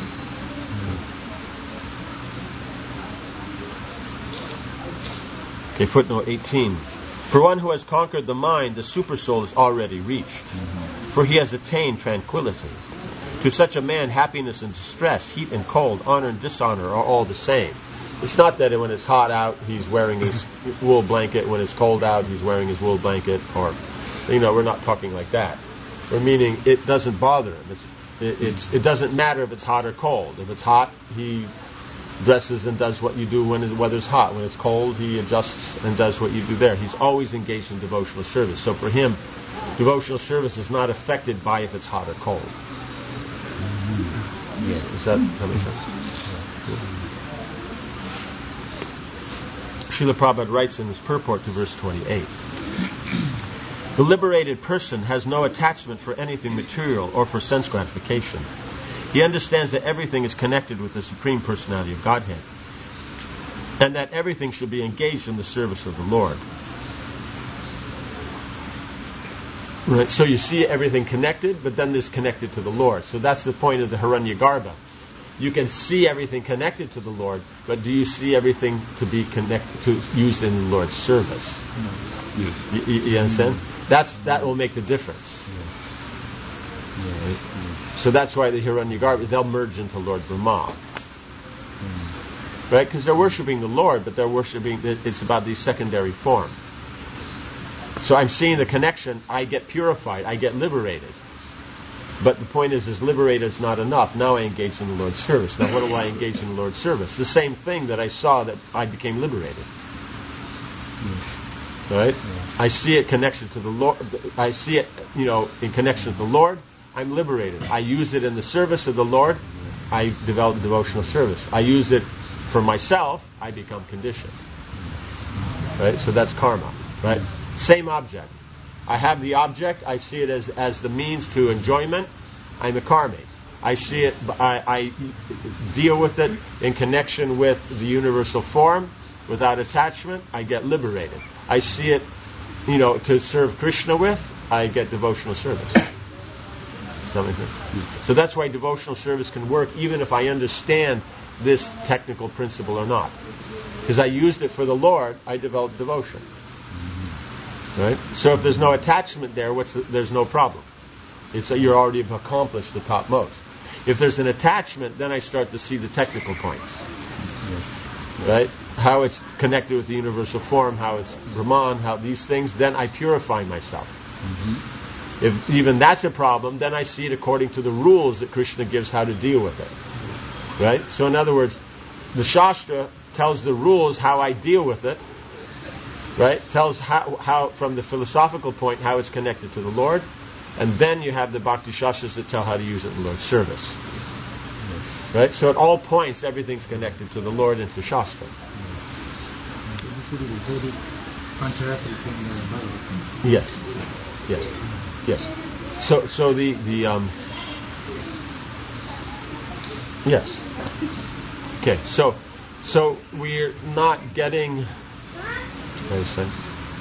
S1: okay, footnote 18. For one who has conquered the mind, the supersoul is already reached. For he has attained tranquility. To such a man, happiness and distress, heat and cold, honor and dishonor are all the same. It's not that when it's hot out, he's wearing his wool blanket. When it's cold out, he's wearing his wool blanket. Or, we're not talking like that. We're meaning it doesn't bother him. It doesn't matter if it's hot or cold. If it's hot, he dresses and does what you do when the weather's hot. When it's cold, he adjusts and does what you do there. He's always engaged in devotional service. So for him, devotional service is not affected by if it's hot or cold. Yeah. Does that make sense? Srila Prabhupada writes in his purport to verse 28, the liberated person has no attachment for anything material or for sense gratification. He understands that everything is connected with the Supreme Personality of Godhead, and that everything should be engaged in the service of the Lord. Right? So you see everything connected, but then there's connected to the Lord. So that's the point of the Hiranyagarbha. You can see everything connected to the Lord, but do you see everything to be connected to, used in the Lord's service?
S5: Yes.
S1: You understand? That will make the difference. Right? So that's why the Hiranyagarbha, they'll merge into Lord Brahma. Right? Because they're worshipping the Lord, but they're worshipping, it's about the secondary form. So I'm seeing the connection, I get purified, I get liberated. But the point is liberated is not enough. Now I engage in the Lord's service. Now what do I engage in the Lord's service? The same thing that I saw that I became liberated. Right? I see it connected to the Lord. I see it, in connection with the Lord. I'm liberated. I use it in the service of the Lord. I develop devotional service. I use it for myself. I become conditioned. Right? So that's karma. Right? Same object. I have the object. I see it as the means to enjoyment. I'm a karmic. I see it. I deal with it in connection with the universal form, without attachment. I get liberated. I see it, to serve Krishna with. I get devotional service. Does that make sense? So that's why devotional service can work, even if I understand this technical principle or not. Because I used it for the Lord, I developed devotion. Right? So if there's no attachment there, there's no problem. You're already accomplished the topmost. If there's an attachment, then I start to see the technical points. Right? How it's connected with the universal form, how it's Brahman, how these things, then I purify myself. If even that's a problem, then I see it according to the rules that Krishna gives how to deal with it. Right? So in other words, the Shastra tells the rules how I deal with it. Right? Tells how from the philosophical point, how it's connected to the Lord. And then you have the Bhakti Shastras that tell how to use it in the Lord's service. Right? So at all points, everything's connected to the Lord and to Shastra. Yes. Yes. Yes. So the yes. Okay. So we're not getting. Wait a second.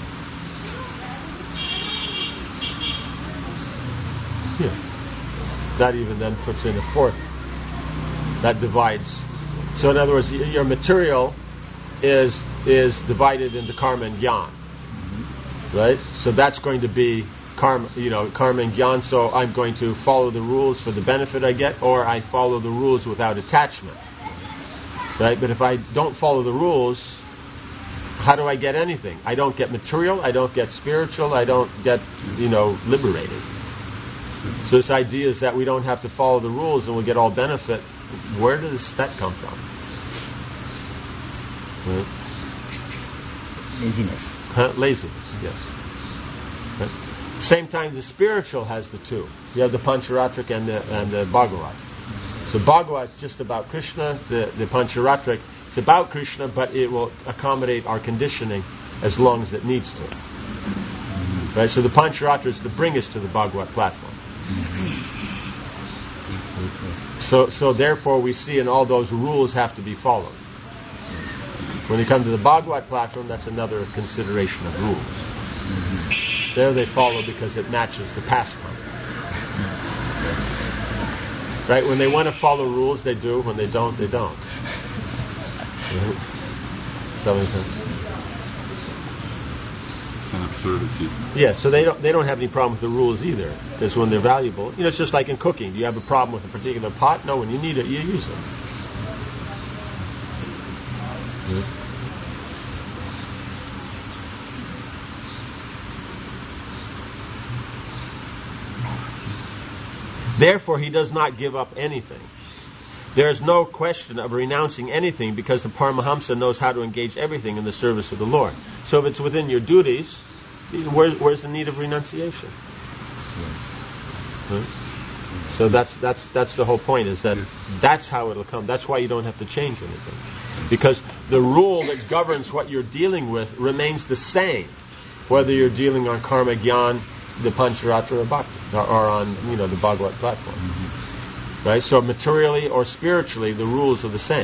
S1: Yeah. That even then puts in a fourth. That divides. So in other words, your material is divided into karma and jnana. Right? So that's going to be karma, karma and jnana. So I'm going to follow the rules for the benefit I get, or I follow the rules without attachment. Right? But if I don't follow the rules, how do I get anything? I don't get material, I don't get spiritual, I don't get, liberated. So this idea is that we don't have to follow the rules and we'll get all benefit. Where does that come from? Right?
S7: Laziness.
S1: Laziness, yes. Right? Same time, the spiritual has the two. You have the Pancharatric and the Bhagavat. So Bhagavat is just about Krishna. The Pancharatric, it's about Krishna, but it will accommodate our conditioning as long as it needs to. Right? So the Pancharatra is to bring us to the Bhagavat platform. So therefore we see in all those rules have to be followed. When you come to the Bhagavat platform, that's another consideration of rules. There they follow because it matches the pastime. Right? When they want to follow rules, they do. When they don't, they don't. Right? Does that make sense?
S5: It's an absurdity.
S1: Yeah, so they don't have any problem with the rules either, because when they're valuable, it's just like in cooking. Do you have a problem with a particular pot? No, when you need it, you use it. Yeah. Therefore, he does not give up anything. There is no question of renouncing anything because the Paramahamsa knows how to engage everything in the service of the Lord. So if it's within your duties, where's the need of renunciation? Right? So that's the whole point, is that that's how it'll come. That's why you don't have to change anything. Because the rule that governs what you're dealing with remains the same, whether you're dealing on karma, jnana, the Pancharatra, or bhakti, or on the Bhagavat platform. Right? So materially or spiritually, the rules are the same.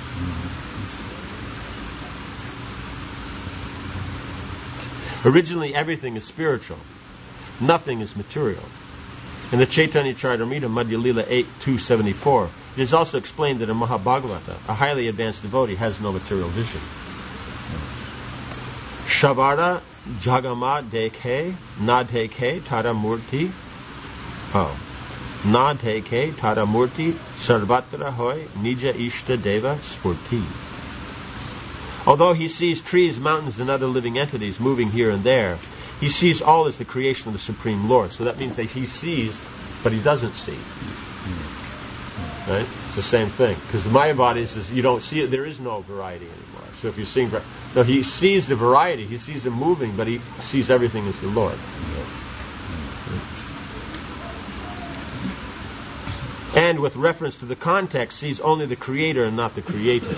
S1: Originally, everything is spiritual. Nothing is material. In the Chaitanya Charitamrita, Madhya Lila 8.274, it is also explained that in Mahabhagavata, a highly advanced devotee has no material vision. Shavara Jagama Dekhe Na Dekhe Tara Murti Na Dekhe Tara Murti Sarvatra Hoy Nija Ishta Deva Spurti. Although he sees trees, mountains, and other living entities moving here and there, he sees all as the creation of the Supreme Lord. So that means that he sees, but he doesn't see. Right? It's the same thing. Because the Mayavadi says you don't see it, there is no variety anymore. So if you're seeing, no, he sees the variety, he sees them moving, but he sees everything as the Lord. And with reference to the context, sees only the Creator and not the created.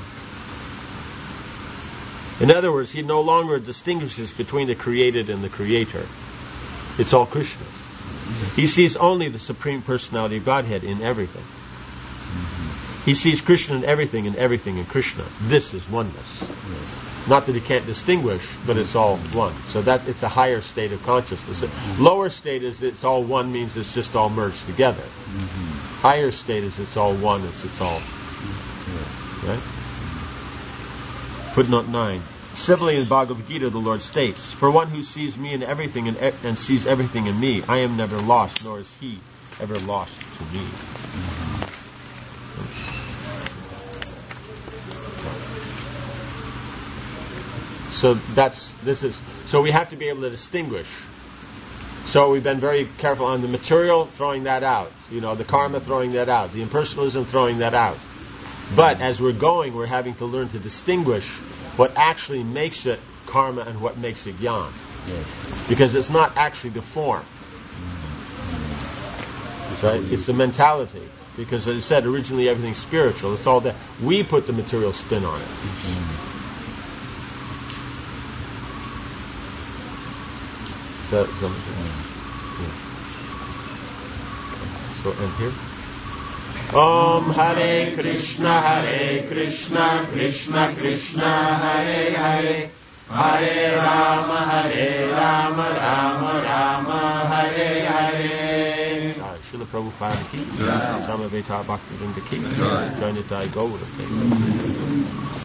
S1: In other words, he no longer distinguishes between the created and the creator. It's all Krishna. He sees only the Supreme Personality of Godhead in everything. He sees Krishna in everything and everything in Krishna. This is oneness. Not that he can't distinguish, but it's all one. So that it's a higher state of consciousness. Lower state is it's all one, means it's just all merged together. Higher state is it's all one, it's all. Right? Footnote 9. Similarly, in the Bhagavad Gita, the Lord states, "For one who sees me in everything and sees everything in me, I am never lost, nor is he ever lost to me." So so we have to be able to distinguish. So we've been very careful on the material, throwing that out. The karma, throwing that out. The impersonalism, throwing that out. But as we're going, we're having to learn to distinguish what actually makes it karma and what makes it jnana. Yes. Because it's not actually the form. Right? It's the mentality. Because as I said, originally everything's spiritual. It's all that. We put the material spin on it. So end here. Om Hare Krishna, Krishna Krishna, Hare Hare, Hare Rama, Rama Rama, Hare Hare. Srila Prabhupada ki, Samaveta Bhaktivinoda ki, Jai Nitai Gaura ki.